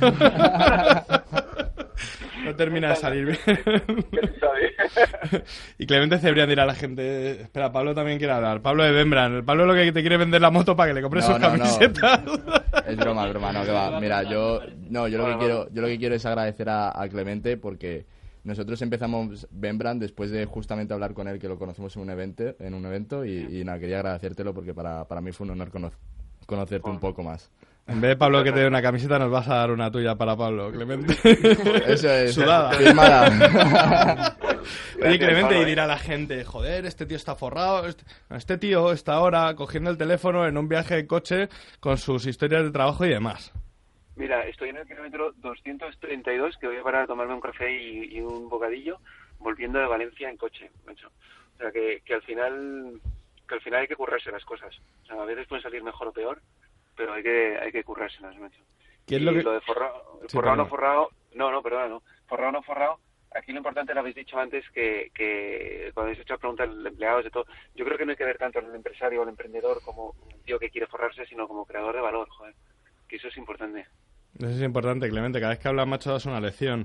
no termina de salir bien. Y Clemente Cebrián dirá a la gente... Espera, Pablo también quiere hablar. Pablo de Bembran. Pablo lo que te quiere vender la moto para que le compres sus camisetas. Es broma, no, que va. Mira, yo lo que quiero es agradecer a Clemente, porque... Nosotros empezamos Bembran después de justamente hablar con él, que lo conocimos en un evento y nada, quería agradecértelo porque para mí fue un honor conocerte un poco más. En vez de Pablo que te dé una camiseta, nos vas a dar una tuya para Pablo, Clemente. Eso es. Sudada. Firmada. Oye, Clemente, y dirá a la gente, joder, este tío está forrado. Este tío está ahora cogiendo el teléfono en un viaje de coche con sus historias de trabajo y demás. Mira, estoy en el kilómetro 232, que voy a parar a tomarme un café y un bocadillo, volviendo de Valencia en coche, macho. O sea, que al final hay que currarse las cosas. O sea, a veces pueden salir mejor o peor, pero hay que currárselas, macho. ¿Qué es lo que... lo de forrado, forrado no forrado... No, forrado no forrado... Aquí lo importante, lo habéis dicho antes, que cuando habéis hecho preguntas a los empleados y todo, yo creo que no hay que ver tanto al empresario o al emprendedor como un tío que quiere forrarse, sino como creador de valor, joder. Que eso es importante. Eso es importante, Clemente. Cada vez que hablas, macho, das una lección.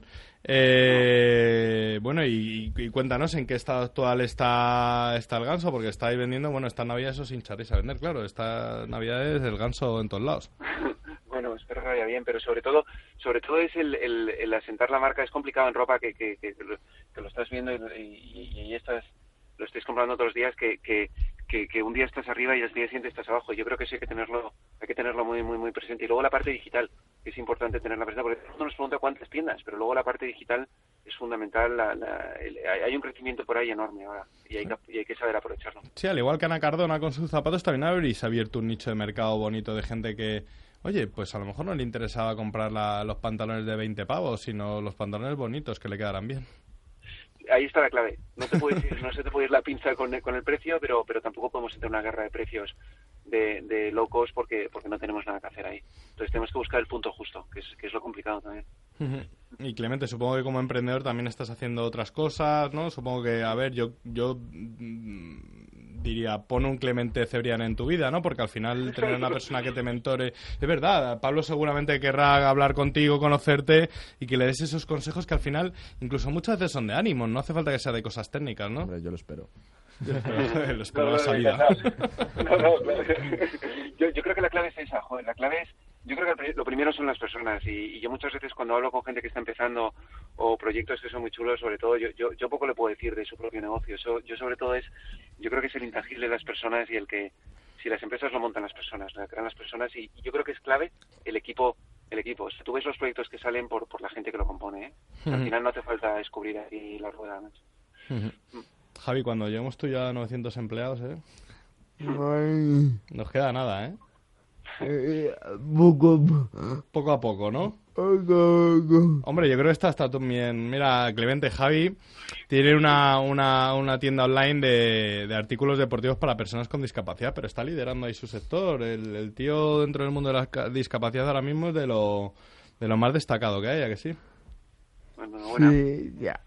Bueno, y cuéntanos en qué estado actual está el ganso, porque estáis vendiendo, bueno, esta Navidad eso sin charéis a vender, claro. Esta Navidad es el ganso en todos lados. Bueno, espero que vaya bien, pero sobre todo es el asentar la marca. Es complicado en ropa que lo estás viendo y lo estáis comprando todos los días, que un día estás arriba y al día siguiente estás abajo. Yo creo que eso hay que tenerlo muy, muy, muy presente. Y luego la parte digital, que es importante tenerla presente, porque todo el mundo nos pregunta cuántas tiendas, pero luego la parte digital es fundamental. Hay un crecimiento por ahí enorme ahora y hay que saber aprovecharlo. Sí, al igual que Ana Cardona con sus zapatos, también habréis abierto un nicho de mercado bonito de gente que, oye, pues a lo mejor no le interesaba comprar los pantalones de 20 pavos, sino los pantalones bonitos que le quedaran bien. Ahí está la clave. No se te puede ir la pinza con el precio, pero tampoco podemos entrar en una guerra de precios de low cost porque no tenemos nada que hacer ahí. Entonces tenemos que buscar el punto justo, que es lo complicado también. Y Clemente, supongo que como emprendedor también estás haciendo otras cosas, ¿no? Supongo que, a ver, yo diría, pon un Clemente Cebrián en tu vida, ¿no? Porque al final tener una persona que te mentore... Es verdad, Pablo seguramente querrá hablar contigo, conocerte y que le des esos consejos que al final incluso muchas veces son de ánimos, no hace falta que sea de cosas técnicas, ¿no? Hombre, yo lo espero. Lo espero la salida. Yo creo que la clave es esa, joder, la clave es... Yo creo que lo primero son las personas y yo muchas veces cuando hablo con gente que está empezando o proyectos que son muy chulos, sobre todo, yo poco le puedo decir de su propio negocio. Yo sobre todo yo creo que es el intangible de las personas y el que, si las empresas lo montan las personas, lo crean las personas y yo creo que es clave el equipo. O sea, tú ves los proyectos que salen por la gente que lo compone, ¿eh? Al final no hace falta descubrir ahí la rueda, ¿no? Javi, cuando lleguemos tú ya a 900 empleados, nos queda nada, ¿eh? Poco a poco, ¿no? Hombre, yo creo que está bien. Mira, Clemente, Javi tiene una tienda online de artículos deportivos para personas con discapacidad, pero está liderando ahí su sector. El tío dentro del mundo de la discapacidad ahora mismo es de lo más destacado que hay, ¿a que sí? Bueno, sí, ya.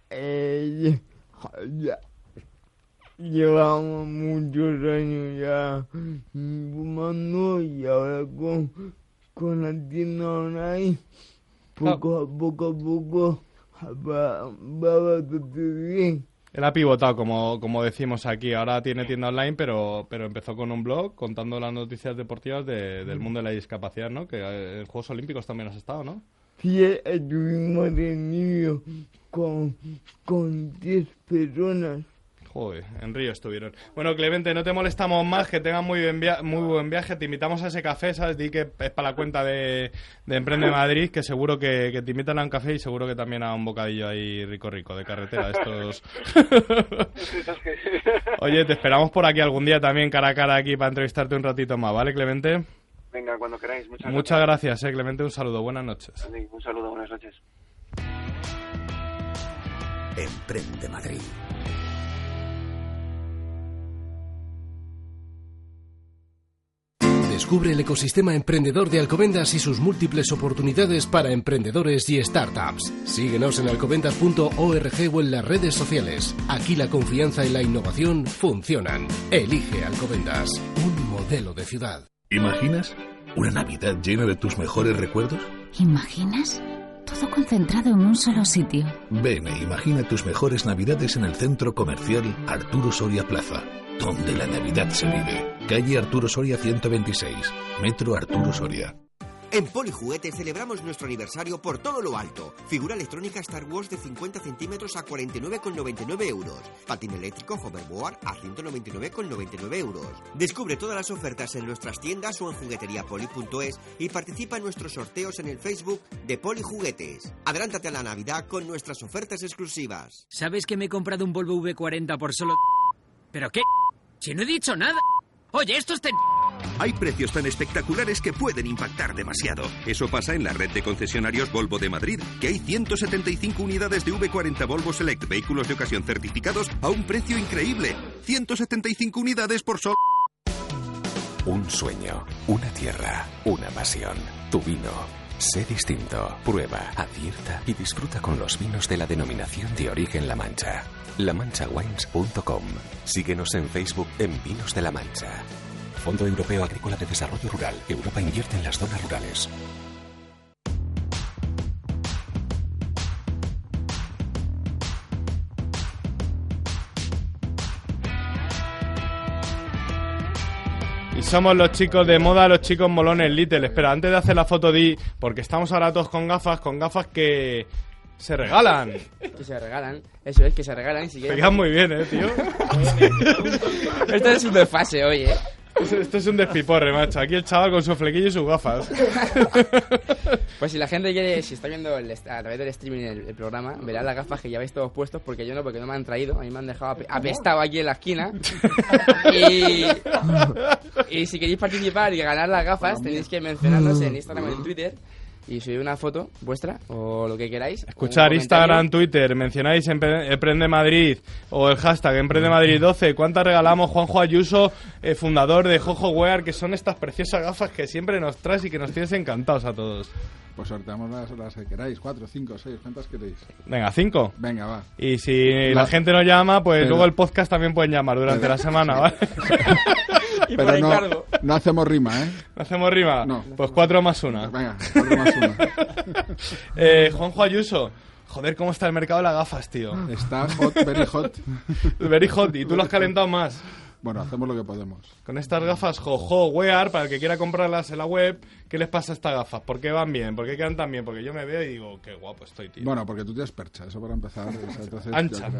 Llevamos muchos años ya fumando y ahora con la tienda online poco a poco va bastante bien. Él ha pivotado, como decimos aquí. Ahora tiene tienda online, pero empezó con un blog contando las noticias deportivas del mundo de la discapacidad, ¿no? Que en Juegos Olímpicos también has estado, ¿no? Sí, estuvimos reunidos con 10 personas. Joder, en Río estuvieron. Bueno, Clemente, no te molestamos más, que tengas muy buen viaje. Te invitamos a ese café, ¿sabes? Di que es para la cuenta de Emprende Madrid, que seguro que te invitan a un café y seguro que también a un bocadillo ahí rico de carretera. Estos. Oye, te esperamos por aquí algún día también, cara a cara, aquí para entrevistarte un ratito más, ¿vale, Clemente? Venga, cuando queráis. Muchas gracias, Clemente. Un saludo. Buenas noches. Sí, un saludo, buenas noches. Emprende Madrid. Descubre el ecosistema emprendedor de Alcobendas y sus múltiples oportunidades para emprendedores y startups. Síguenos en alcobendas.org o en las redes sociales. Aquí la confianza y la innovación funcionan. Elige Alcobendas, un modelo de ciudad. ¿Imaginas una Navidad llena de tus mejores recuerdos? ¿Imaginas? Todo concentrado en un solo sitio. Ven e imagina tus mejores Navidades en el Centro Comercial Arturo Soria Plaza, donde la Navidad se vive. Calle Arturo Soria 126, Metro Arturo Soria. En Polijuguetes celebramos nuestro aniversario por todo lo alto. Figura electrónica Star Wars de 50 centímetros a 49,99 euros. Patín eléctrico Hoverboard a 199,99 euros. Descubre todas las ofertas en nuestras tiendas o en jugueteriapoli.es y participa en nuestros sorteos en el Facebook de Polijuguetes. Adelántate a la Navidad con nuestras ofertas exclusivas. ¿Sabes que me he comprado un Volvo V40 por solo... ¿Pero qué? Si no he dicho nada. Oye, esto es... Hay precios tan espectaculares que pueden impactar demasiado. Eso pasa en la red de concesionarios Volvo de Madrid, que hay 175 unidades de V40 Volvo Select vehículos de ocasión certificados a un precio increíble. 175 unidades por solo... Un sueño, una tierra, una pasión. Tu vino. Sé distinto. Prueba, acierta y disfruta con los vinos de la denominación de origen La Mancha. lamanchawines.com. Síguenos en Facebook en Vinos de La Mancha. Fondo Europeo Agrícola de Desarrollo Rural. Europa invierte en las zonas rurales. Y somos los chicos de moda, los chicos molones Little. Espera, antes de hacer la foto porque estamos ahora todos con gafas que se regalan. Que se regalan, eso es, que se regalan. Si Pegan muy bien, tío. Esto es un desfase hoy, Esto es un despiporre, macho. Aquí el chaval con su flequillo y sus gafas. Pues si la gente quiere, si está viendo a través del streaming el programa, verá las gafas que ya veis todos puestos, porque no me han traído. A mí me han dejado apestado aquí en la esquina. Y si queréis participar y ganar las gafas, tenéis que mencionarnos en Instagram o en Twitter y subir una foto vuestra o lo que queráis. Escuchar Instagram, Twitter, mencionáis Emprende Madrid o el hashtag Emprende Madrid 12. ¿Cuántas regalamos? Juanjo Ayuso, fundador de Jojo Wear, que son estas preciosas gafas que siempre nos traes y que nos tienes encantados a todos. Pues sorteamos las que queráis, 4, 5, 6, ¿cuántas queréis? Venga, 5. Venga, va. Y si la gente nos llama, pues luego el podcast también pueden llamar durante la semana, ¿vale? Y pero no hacemos rima, ¿eh? ¿No hacemos rima? No. Pues 4 más 1. Venga, 4 más 1. Juanjo Ayuso. Joder, ¿cómo está el mercado de las gafas, tío? Está hot, very hot. Very hot. ¿Y tú lo has calentado más? Bueno, hacemos lo que podemos. Con estas gafas Jojo Wear, para el que quiera comprarlas en la web, ¿qué les pasa a estas gafas? ¿Por qué van bien? ¿Por qué quedan tan bien? Porque yo me veo y digo, qué guapo estoy, tío. Bueno, porque tú tienes percha, eso para empezar. Entonces, ancha.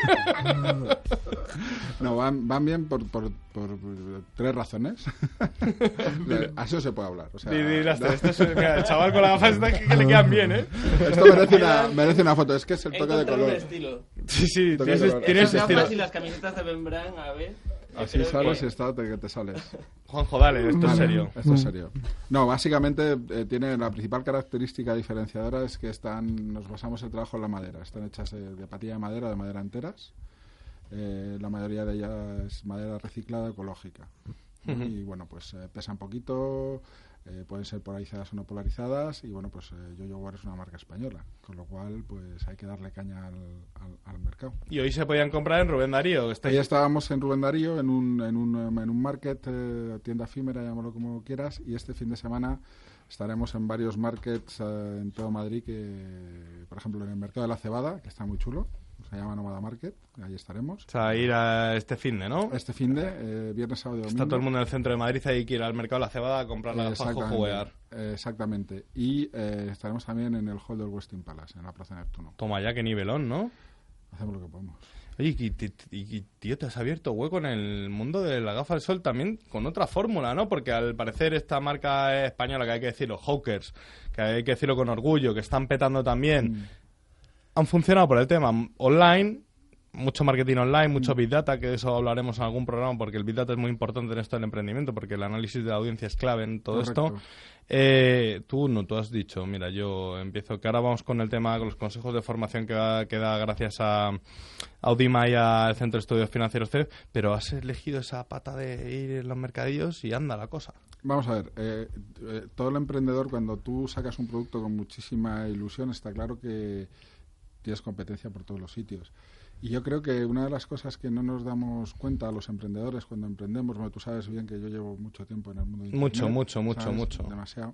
No, van bien por 3 razones. Así se puede hablar. O sea, mira, el chaval con las gafas que le quedan bien, ¿eh? Esto merece una foto, es que es el toque de color. Estilo. Sí, tienes ese estilo. Y las camisetas de Ben Brand, a ver. Así sales y está que te sales. Juanjo, dale, esto es serio. Esto es serio. No, básicamente tiene la principal característica diferenciadora es que nos basamos el trabajo en la madera. Están hechas de patilla de madera enteras. La mayoría de ellas es madera reciclada ecológica. Y bueno, pues pesan poquito, pueden ser polarizadas o no polarizadas. Y bueno, pues Jojo Wear es una marca española, con lo cual pues hay que darle caña al mercado. Y hoy se podían comprar en Rubén Darío. Ahí estábamos en Rubén Darío, en un market, tienda efímera, llámalo como quieras, y este fin de semana estaremos en varios markets en todo Madrid, que por ejemplo en el mercado de la cebada, que está muy chulo, se llama Nómada Market, ahí estaremos. O sea, ir a este finde, ¿no? Este finde, viernes, sábado y domingo. Está todo el mundo en el centro de Madrid, hay que ir al mercado de la cebada a comprar la Fajo juguear. Exactamente. Y estaremos también en el hall del Westin Palace, en la Plaza Neptuno. Toma ya, qué nivelón, ¿no? Hacemos lo que podemos. Oye, y tío, te has abierto hueco en el mundo de la gafa del sol también con otra fórmula, ¿no? Porque al parecer esta marca española, que hay que decirlo, Hawkers, que hay que decirlo con orgullo, que están petando también, han funcionado por el tema online, mucho marketing online, mucho Big Data, que de eso hablaremos en algún programa, porque el Big Data es muy importante en esto del emprendimiento, porque el análisis de la audiencia es clave en todo esto. Tú has dicho, mira, yo empiezo, que ahora vamos con el tema, con los consejos de formación que da gracias a Audima y al Centro de Estudios Financieros CEF, pero has elegido esa pata de ir en los mercadillos y anda la cosa. Vamos a ver, todo el emprendedor, cuando tú sacas un producto con muchísima ilusión, está claro que tienes competencia por todos los sitios. Y yo creo que una de las cosas que no nos damos cuenta a los emprendedores cuando emprendemos, bueno, tú sabes bien que yo llevo mucho tiempo en el mundo de Internet. Mucho. Demasiado.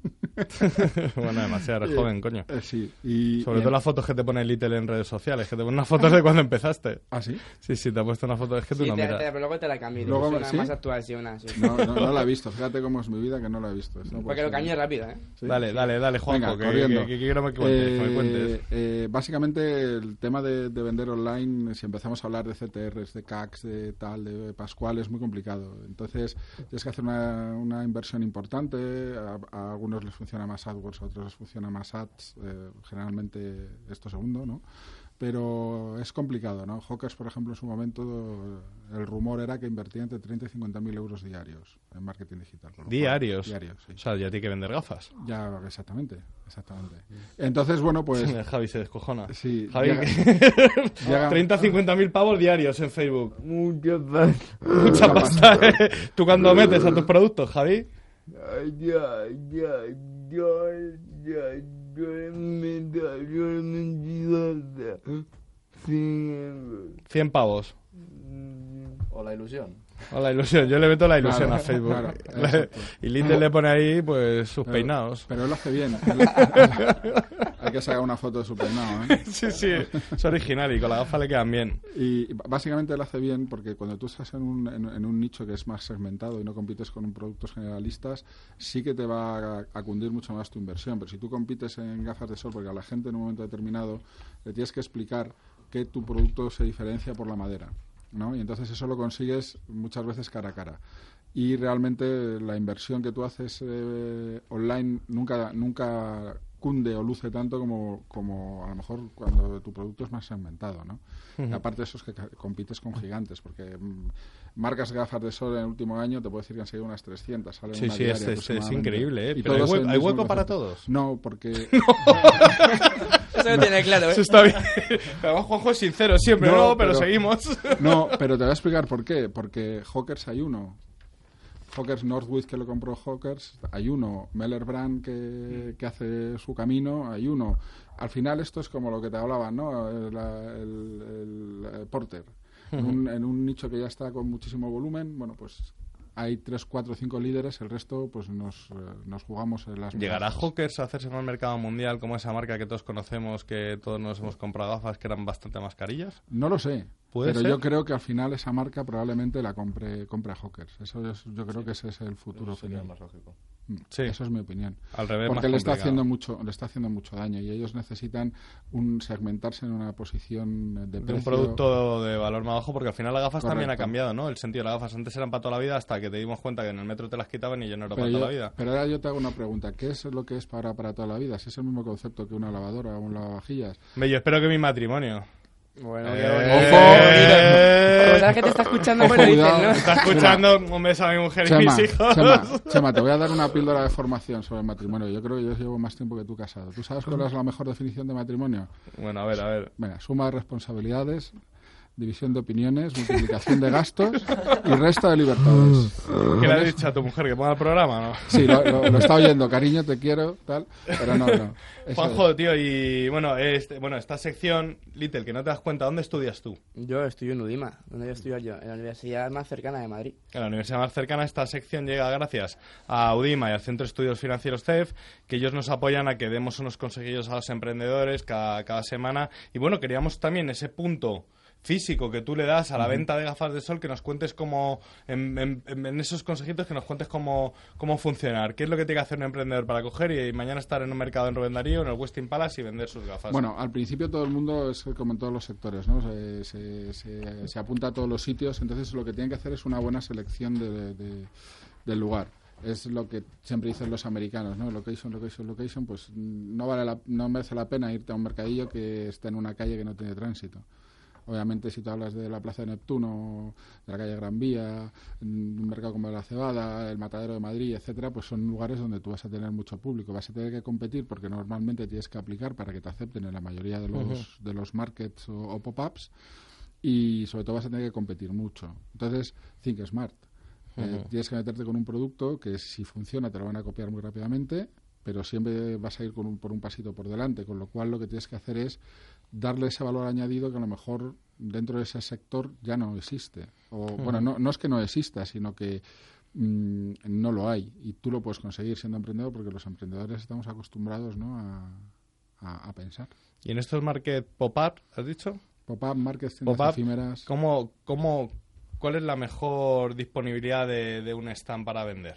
Bueno, demasiado, eres joven, coño. Sí. Sobre todo las fotos que te pone Little en redes sociales, que te ponen unas fotos de cuando empezaste. ¿Ah, sí? Sí, te ha puesto una foto, es que tú no miras. Pero luego te la cambié, luego, una ¿sí? más actual, sí, una, sí. No la he visto, fíjate cómo es mi vida que no la he visto. Porque lo cambié rápido, ¿eh? ¿Sí? Dale, Juanjo, que quiero que me cuentes. Básicamente el tema de vender online, si empezamos a hablar de CTRs, de CACs, de tal, de Pascual, es muy complicado. Entonces tienes que hacer una inversión importante. A algunos les funciona más AdWords, a otros les funciona más Ads, generalmente esto segundo, ¿no? Pero es complicado, ¿no? Hawkers, por ejemplo, en su momento el rumor era que invertía entre 30 y 50.000 euros diarios en marketing digital. ¿Diarios? Diarios, sí. O sea, ya tiene que vender gafas. Ya, exactamente. Entonces, bueno, pues... Javi se descojona. Sí. Javi, 30 50.000 pavos diarios en Facebook. Mucha pasta. ¿Tú cuándo metes a tus productos, Javi? Yo 100 pavos. O la ilusión. Yo le meto la ilusión a Facebook. Claro, y Little le pone ahí pues sus peinados. Pero él lo hace bien. Hay que sacar una foto de su peinado, ¿eh? Sí, es original y con la gafa le quedan bien. Y básicamente él hace bien porque cuando tú estás en un nicho que es más segmentado y no compites con productos generalistas, sí que te va a cundir mucho más tu inversión. Pero si tú compites en gafas de sol, porque a la gente en un momento determinado le tienes que explicar que tu producto se diferencia por la madera, ¿no? Y entonces eso lo consigues muchas veces cara a cara. Y realmente la inversión que tú haces online nunca cunde o luce tanto como a lo mejor cuando tu producto es más segmentado, ¿no? Y aparte de eso es que compites con gigantes, porque marcas gafas de sol en el último año te puedo decir que han seguido unas 300. Salen una diaria es increíble, ¿eh? Y pero ¿hay hueco para todos? No, porque... Eso lo tiene claro, ¿eh? Eso está bien. Pero Juanjo es sincero siempre, pero seguimos. No, pero te voy a explicar por qué. Porque Hawkers hay uno. Hawkers Northwood, que lo compró Hawkers, hay uno. Meller Brand, que hace su camino, hay uno. Al final esto es como lo que te hablaba, ¿no? El Porter. En un nicho que ya está con muchísimo volumen, bueno, pues hay 3, 4, 5 líderes, el resto pues nos jugamos en las... ¿Llegará Hawkers a hacerse en el mercado mundial como esa marca que todos conocemos, que todos nos hemos comprado gafas que eran bastante más carillas? No lo sé, pero ser? Yo creo que al final esa marca probablemente la compre Hawkers. Yo creo que ese es el futuro final. Más lógico. Sí. Eso es mi opinión. Al revés, porque más le está haciendo mucho daño y ellos necesitan segmentarse en una posición de precio. Un producto de valor más bajo, porque al final las gafas también ha cambiado, ¿no? El sentido de las gafas antes eran para toda la vida hasta que te dimos cuenta que en el metro te las quitaban y ya no era para toda la vida. Pero ahora yo te hago una pregunta. ¿Qué es lo que es para toda la vida? Si es el mismo concepto que una lavadora o un lavavajillas. Yo espero que mi matrimonio... Bueno, ¿sabes que te está escuchando? Bueno, dices, ¿no? Está escuchando, un beso a mi mujer y mis hijos. Chema, te voy a dar una píldora de formación sobre el matrimonio. Yo creo que yo llevo más tiempo que tú casado. ¿Tú sabes cuál es la mejor definición de matrimonio? Bueno, a ver. Venga, suma de responsabilidades, división de opiniones, multiplicación de gastos y resto de libertades. ¿Qué le has dicho a tu mujer? ¿Que ponga el programa, no? Sí, lo está oyendo, cariño, te quiero, tal, pero no. Juanjo, tío, y bueno, esta sección, Little, que no te das cuenta, ¿dónde estudias tú? Yo estudio en UDIMA, donde estudio yo, en la universidad más cercana de Madrid. En la universidad más cercana, esta sección llega gracias a UDIMA y al Centro de Estudios Financieros CEF, que ellos nos apoyan a que demos unos consejillos a los emprendedores cada semana. Y bueno, queríamos también ese punto físico que tú le das a la venta de gafas de sol, que nos cuentes cómo, en esos consejitos, que nos cuentes cómo funcionar. ¿Qué es lo que tiene que hacer un emprendedor para coger y mañana estar en un mercado en Rubén Darío, en el Westin Palace, y vender sus gafas? Bueno, al principio todo el mundo es como en todos los sectores, ¿no? Se apunta a todos los sitios, entonces lo que tienen que hacer es una buena selección del lugar. Es lo que siempre dicen los americanos, ¿no? Location, pues no merece la pena irte a un mercadillo que esté en una calle que no tiene tránsito. Obviamente, si tú hablas de la Plaza de Neptuno, de la calle Gran Vía, un mercado como la Cebada, el Matadero de Madrid, etcétera, pues son lugares donde tú vas a tener mucho público. Vas a tener que competir porque normalmente tienes que aplicar para que te acepten en la mayoría de los markets o pop-ups, y sobre todo vas a tener que competir mucho. Entonces, think smart. Tienes que meterte con un producto que, si funciona, te lo van a copiar muy rápidamente, pero siempre vas a ir por un pasito por delante, con lo cual lo que tienes que hacer es darle ese valor añadido que a lo mejor dentro de ese sector ya no existe. Bueno, no es que no exista, sino que no lo hay, y tú lo puedes conseguir siendo emprendedor, porque los emprendedores estamos acostumbrados, ¿no?, a pensar. ¿Y en estos market pop-up, has dicho? Pop-up, markets, tiendas efímeras. ¿Cuál es la mejor disponibilidad de un stand para vender?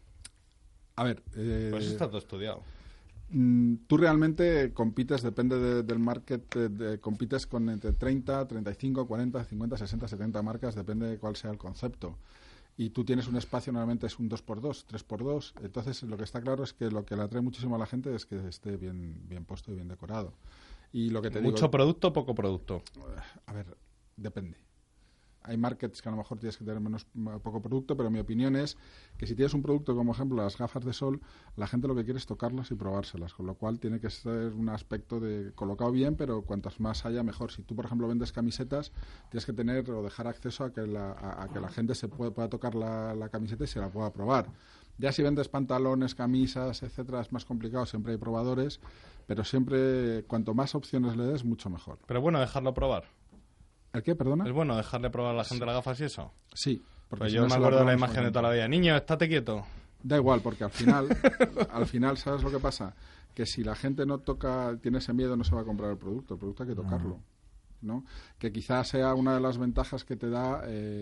A ver... pues está todo estudiado. Tú realmente compites, depende del market, compites con entre 30, 35, 40, 50, 60, 70 marcas, depende de cuál sea el concepto. Y tú tienes un espacio, normalmente es un 2x2, 3x2. Entonces, lo que está claro es que lo que le atrae muchísimo a la gente es que esté bien puesto y bien decorado. Y lo que te ¿Mucho producto o poco producto? A ver, depende. Hay markets que a lo mejor tienes que tener poco producto, pero mi opinión es que si tienes un producto como, ejemplo, las gafas de sol, la gente lo que quiere es tocarlas y probárselas, con lo cual tiene que ser un aspecto de colocado bien, pero cuantas más haya, mejor. Si tú, por ejemplo, vendes camisetas, tienes que tener o dejar acceso a que la gente se pueda tocar la camiseta y se la pueda probar. Ya si vendes pantalones, camisas, etcétera, es más complicado, siempre hay probadores, pero siempre, cuanto más opciones le des, mucho mejor. Pero bueno, dejarlo probar. ¿El qué, perdona? ¿Es bueno dejarle probar a la gente las gafas y eso? Sí. Pues yo me acuerdo de la imagen de toda la vida. Niño, estate quieto. Da igual, porque al final, ¿sabes lo que pasa? Que si la gente no toca, tiene ese miedo, no se va a comprar el producto hay que tocarlo, ¿no? Que quizás sea una de las ventajas que te da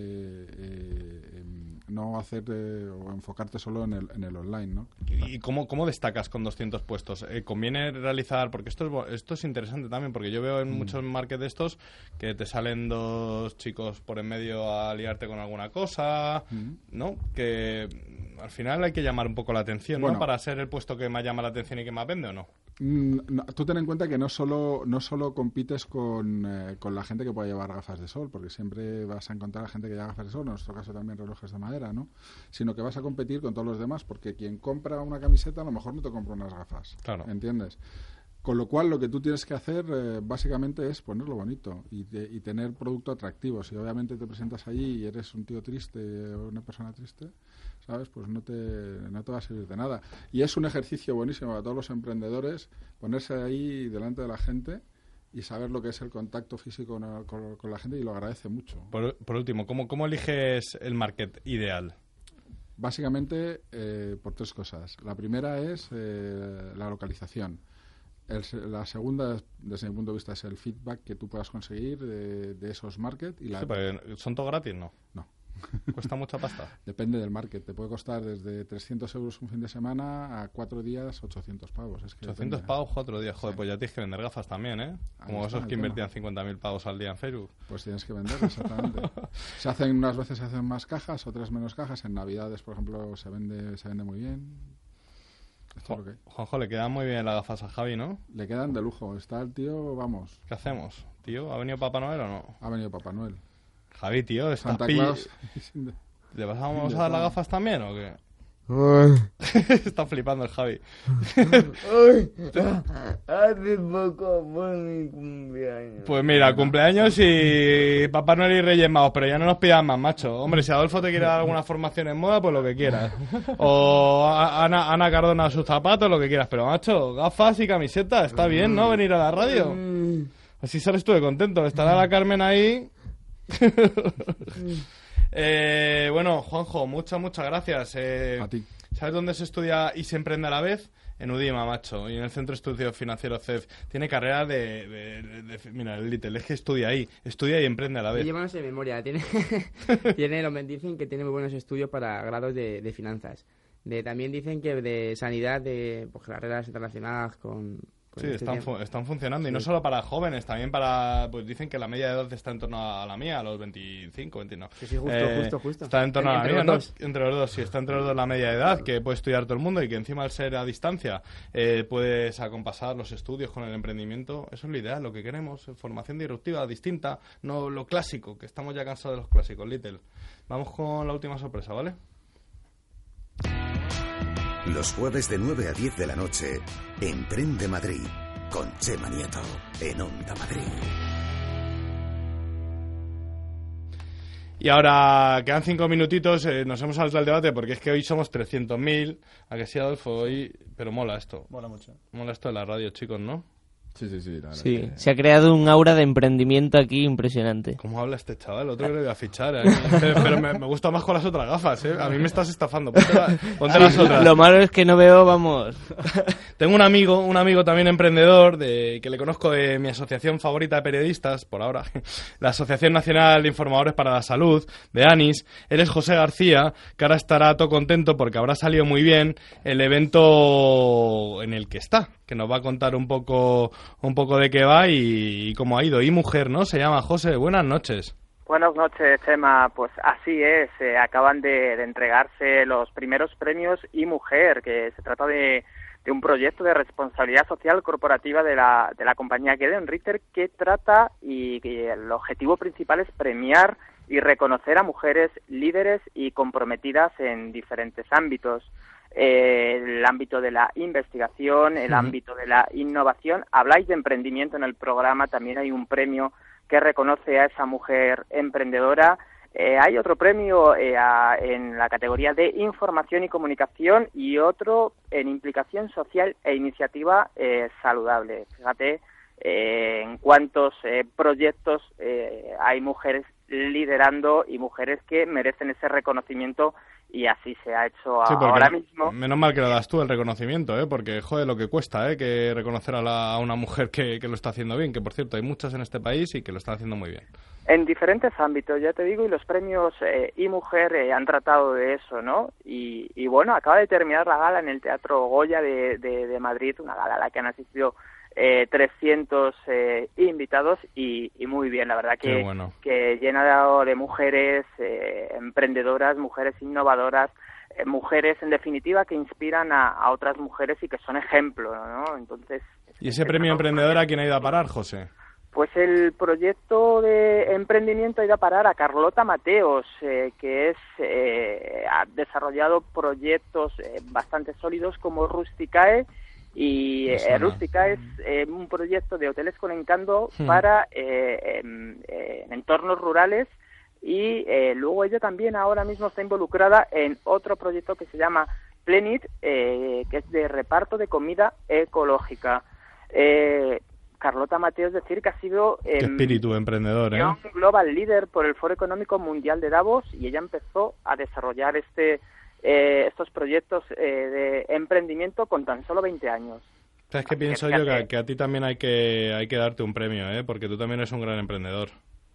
no hacer o enfocarte solo en el online, ¿no? ¿Y cómo destacas con 200 puestos? ¿Conviene realizar...? Porque esto es interesante también, porque yo veo en muchos markets de estos que te salen dos chicos por en medio a liarte con alguna cosa, ¿no? Que al final hay que llamar un poco la atención, ¿no? Para ser el puesto que más llama la atención y que más vende, ¿o no? No, tú ten en cuenta que no solo compites con la gente que pueda llevar gafas de sol, porque siempre vas a encontrar a gente que lleva gafas de sol, en nuestro caso también relojes de madera, ¿no? Sino que vas a competir con todos los demás, porque quien compra una camiseta a lo mejor no te compra unas gafas, claro. ¿Entiendes? Con lo cual, lo que tú tienes que hacer básicamente es ponerlo bonito y tener producto atractivo. Si obviamente te presentas allí y eres un tío triste o una persona triste, ¿sabes? Pues no te va a servir de nada. Y es un ejercicio buenísimo para todos los emprendedores ponerse ahí delante de la gente y saber lo que es el contacto físico con la gente, y lo agradece mucho. Por último, ¿cómo eliges el market ideal? Básicamente por tres cosas. La primera es la localización. La segunda, desde mi punto de vista, es el feedback que tú puedas conseguir de esos markets. Sí, pero ¿son todo gratis, no? No. ¿Cuesta mucha pasta? Depende del market. Te puede costar desde 300 euros un fin de semana a 4 días 800 pavos. Es que 800 pavos 4 días. Joder, sí. Pues ya tienes que vender gafas también, ¿eh? Como esos que invertían 50.000 pavos al día en Facebook. Pues tienes que vender, exactamente. Unas veces se hacen más cajas, otras menos cajas. En Navidades, por ejemplo, se vende muy bien. Juanjo, le quedan muy bien las gafas a Javi, ¿no? Le quedan de lujo. Está el tío, vamos. ¿Qué hacemos? ¿Tío, ha venido Papá Noel o no? Ha venido Papá Noel. Javi, tío, Santa Claus. ¿Le vamos a dar las gafas también o qué? Está flipando el Javi. Hace poco fue mi cumpleaños. Pues mira, cumpleaños y Papá Noel y Reyes Magos, pero ya no nos pidas más, macho. Hombre, si Adolfo te quiere dar alguna formación en moda, pues lo que quieras. O Ana Cardona sus zapatos, lo que quieras. Pero, macho, gafas y camiseta, está bien, ¿no? Venir a la radio. Así sales tú de contento. Estará la Carmen ahí. Bueno, Juanjo, muchas gracias. A ti. ¿Sabes dónde se estudia y se emprende a la vez? En UDIMA, macho, y en el Centro de Estudios Financieros CEF. Tiene carrera mira, el Little, es que estudia y emprende a la vez. Lleva no sé de memoria, me dicen que tiene muy buenos estudios para grados de finanzas. También dicen que de sanidad, de carreras internacionales con Sí, están funcionando, y no solo para jóvenes, también para, pues dicen que la media de edad está en torno a la mía, a los 25, 29. Sí, justo. Está en torno a la mía, los dos. Entre los dos, sí, está entre los dos la media de edad, que puede estudiar todo el mundo y que encima al ser a distancia puedes acompasar los estudios con el emprendimiento. Eso es lo ideal, lo que queremos, formación disruptiva, distinta, no lo clásico, que estamos ya cansados de los clásicos, Little. Vamos con la última sorpresa, ¿vale? Los jueves de 9 a 10 de la noche, Emprende Madrid, con Chema Nieto, en Onda Madrid. Y ahora quedan 5 minutitos, nos hemos saltado el debate porque es que hoy somos 300.000, ¿a que sí, Adolfo? Hoy, pero mola esto. Mola mucho. Mola esto de la radio, chicos, ¿no? Sí, la verdad sí, se ha creado un aura de emprendimiento aquí impresionante. ¿Cómo habla este chaval? Otro que le voy a fichar. Pero me gusta más con las otras gafas, ¿eh? A mí me estás estafando. Ponte las otras. Lo malo es que no veo, vamos... Tengo un amigo también emprendedor, que le conozco de mi asociación favorita de periodistas, por ahora, la Asociación Nacional de Informadores para la Salud, de ANIS. Él es José García, que ahora estará todo contento porque habrá salido muy bien el evento en el que está, que nos va a contar un poco de qué va y cómo ha ido. Y mujer, ¿no? Se llama José. Buenas noches. Buenas noches, Chema. Pues así es. Acaban de entregarse los primeros premios y mujer, que se trata de un proyecto de responsabilidad social corporativa de la compañía Gedeon Richter, que trata y el objetivo principal es premiar y reconocer a mujeres líderes y comprometidas en diferentes ámbitos. El ámbito de la investigación, el ámbito de la innovación. Habláis de emprendimiento en el programa, también hay un premio que reconoce a esa mujer emprendedora. Hay otro premio en la categoría de información y comunicación y otro en implicación social e iniciativa saludable. Fíjate en cuántos proyectos hay mujeres liderando y mujeres que merecen ese reconocimiento, y así se ha hecho ahora mismo. Menos mal que lo das tú, el reconocimiento, porque joder lo que cuesta, que reconocer a una mujer que lo está haciendo bien, que por cierto hay muchas en este país y que lo están haciendo muy bien. En diferentes ámbitos, ya te digo, y los premios y mujer han tratado de eso, ¿no? Y bueno, acaba de terminar la gala en el Teatro Goya de Madrid, una gala a la que han asistido 300 invitados y muy bien, la verdad que, bueno, que llena de mujeres emprendedoras, mujeres innovadoras, mujeres en definitiva que inspiran a otras mujeres y que son ejemplo, ¿no? Entonces, ¿y ese premio emprendedor a quién ha ido a parar, José? Pues el proyecto de emprendimiento ha ido a parar a Carlota Mateos, que ha desarrollado proyectos bastante sólidos como Rusticae. Y Rústica es un proyecto de hoteles con encanto para en entornos rurales, y luego ella también ahora mismo está involucrada en otro proyecto que se llama Plenit, que es de reparto de comida ecológica. Carlota Mateo, es decir, que ha sido qué espíritu emprendedor, Global Leader por el Foro Económico Mundial de Davos, y ella empezó a desarrollar estos proyectos de emprendimiento con tan solo 20 años. ¿Sabes qué pienso yo? Que a ti también hay que darte un premio, porque tú también eres un gran emprendedor.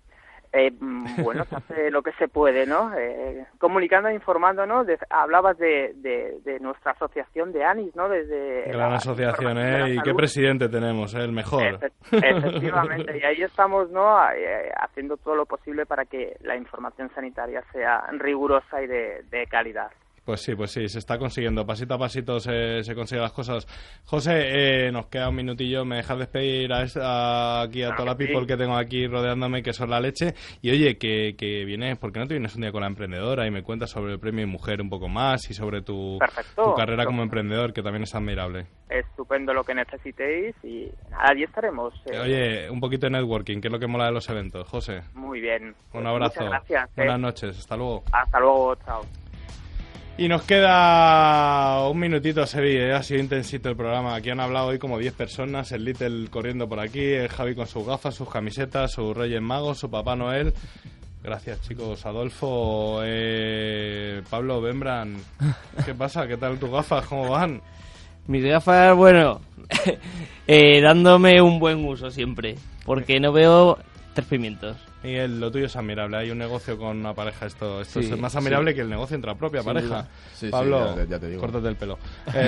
Bueno, se hace lo que se puede, ¿no? Comunicando e informando, ¿no? Hablabas de nuestra asociación de ANIS, ¿no? Desde gran asociación, y qué presidente tenemos, el mejor. Efectivamente, y ahí estamos, ¿no? Haciendo todo lo posible para que la información sanitaria sea rigurosa y de calidad. Pues sí, se está consiguiendo. Pasito a pasito se consiguen las cosas. José, nos queda un minutillo. ¿Me dejas despedir aquí a toda la people que tengo aquí rodeándome, que son la leche? Y oye, que vienes, ¿por qué no te vienes un día con la emprendedora y me cuentas sobre el premio Mujer un poco más y sobre tu carrera como emprendedor, que también es admirable? Estupendo, lo que necesitéis y nada, allí estaremos. Oye, un poquito de networking, que es lo que mola de los eventos. José. Muy bien. Un abrazo. Muchas gracias. Buenas noches. Hasta luego. Hasta luego. Chao. Y nos queda un minutito, Sevi, ha sido intensito el programa. Aquí han hablado hoy como 10 personas, el Little corriendo por aquí, el Javi con sus gafas, sus camisetas, sus Reyes Magos, su Papá Noel. Gracias, chicos. Adolfo, Pablo, Bembran, ¿qué pasa? ¿Qué tal tus gafas? ¿Cómo van? Mis gafas, bueno, dándome un buen uso siempre, porque no veo 3 pimientos. Miguel, lo tuyo es admirable. Hay un negocio con una pareja. Esto Sí, es más admirable que el negocio entre la propia pareja. Sí, Pablo, ya te digo. córtate el pelo.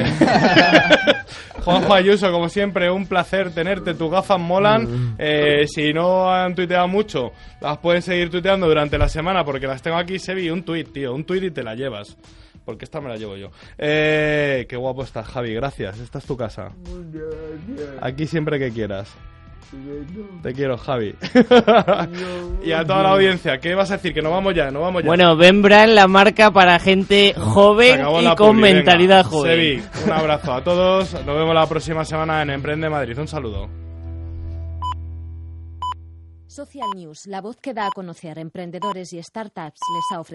Juanjo Ayuso, como siempre, un placer tenerte. Tus gafas molan. Si no han tuiteado mucho, las pueden seguir tuiteando durante la semana, porque las tengo aquí. Sevi, un tuit, tío. Un tuit y te la llevas. Porque esta me la llevo yo. Qué guapo estás, Javi. Gracias. Esta es tu casa. Aquí siempre que quieras. Te quiero, Javi. Y a toda la audiencia, ¿qué vas a decir? Que nos vamos ya, Bueno, Bembran, la marca para gente joven y con mentalidad joven. Sevi, un abrazo a todos. Nos vemos la próxima semana en Emprende Madrid. Un saludo. Social News, la voz que da a conocer emprendedores y startups, les ha ofrecido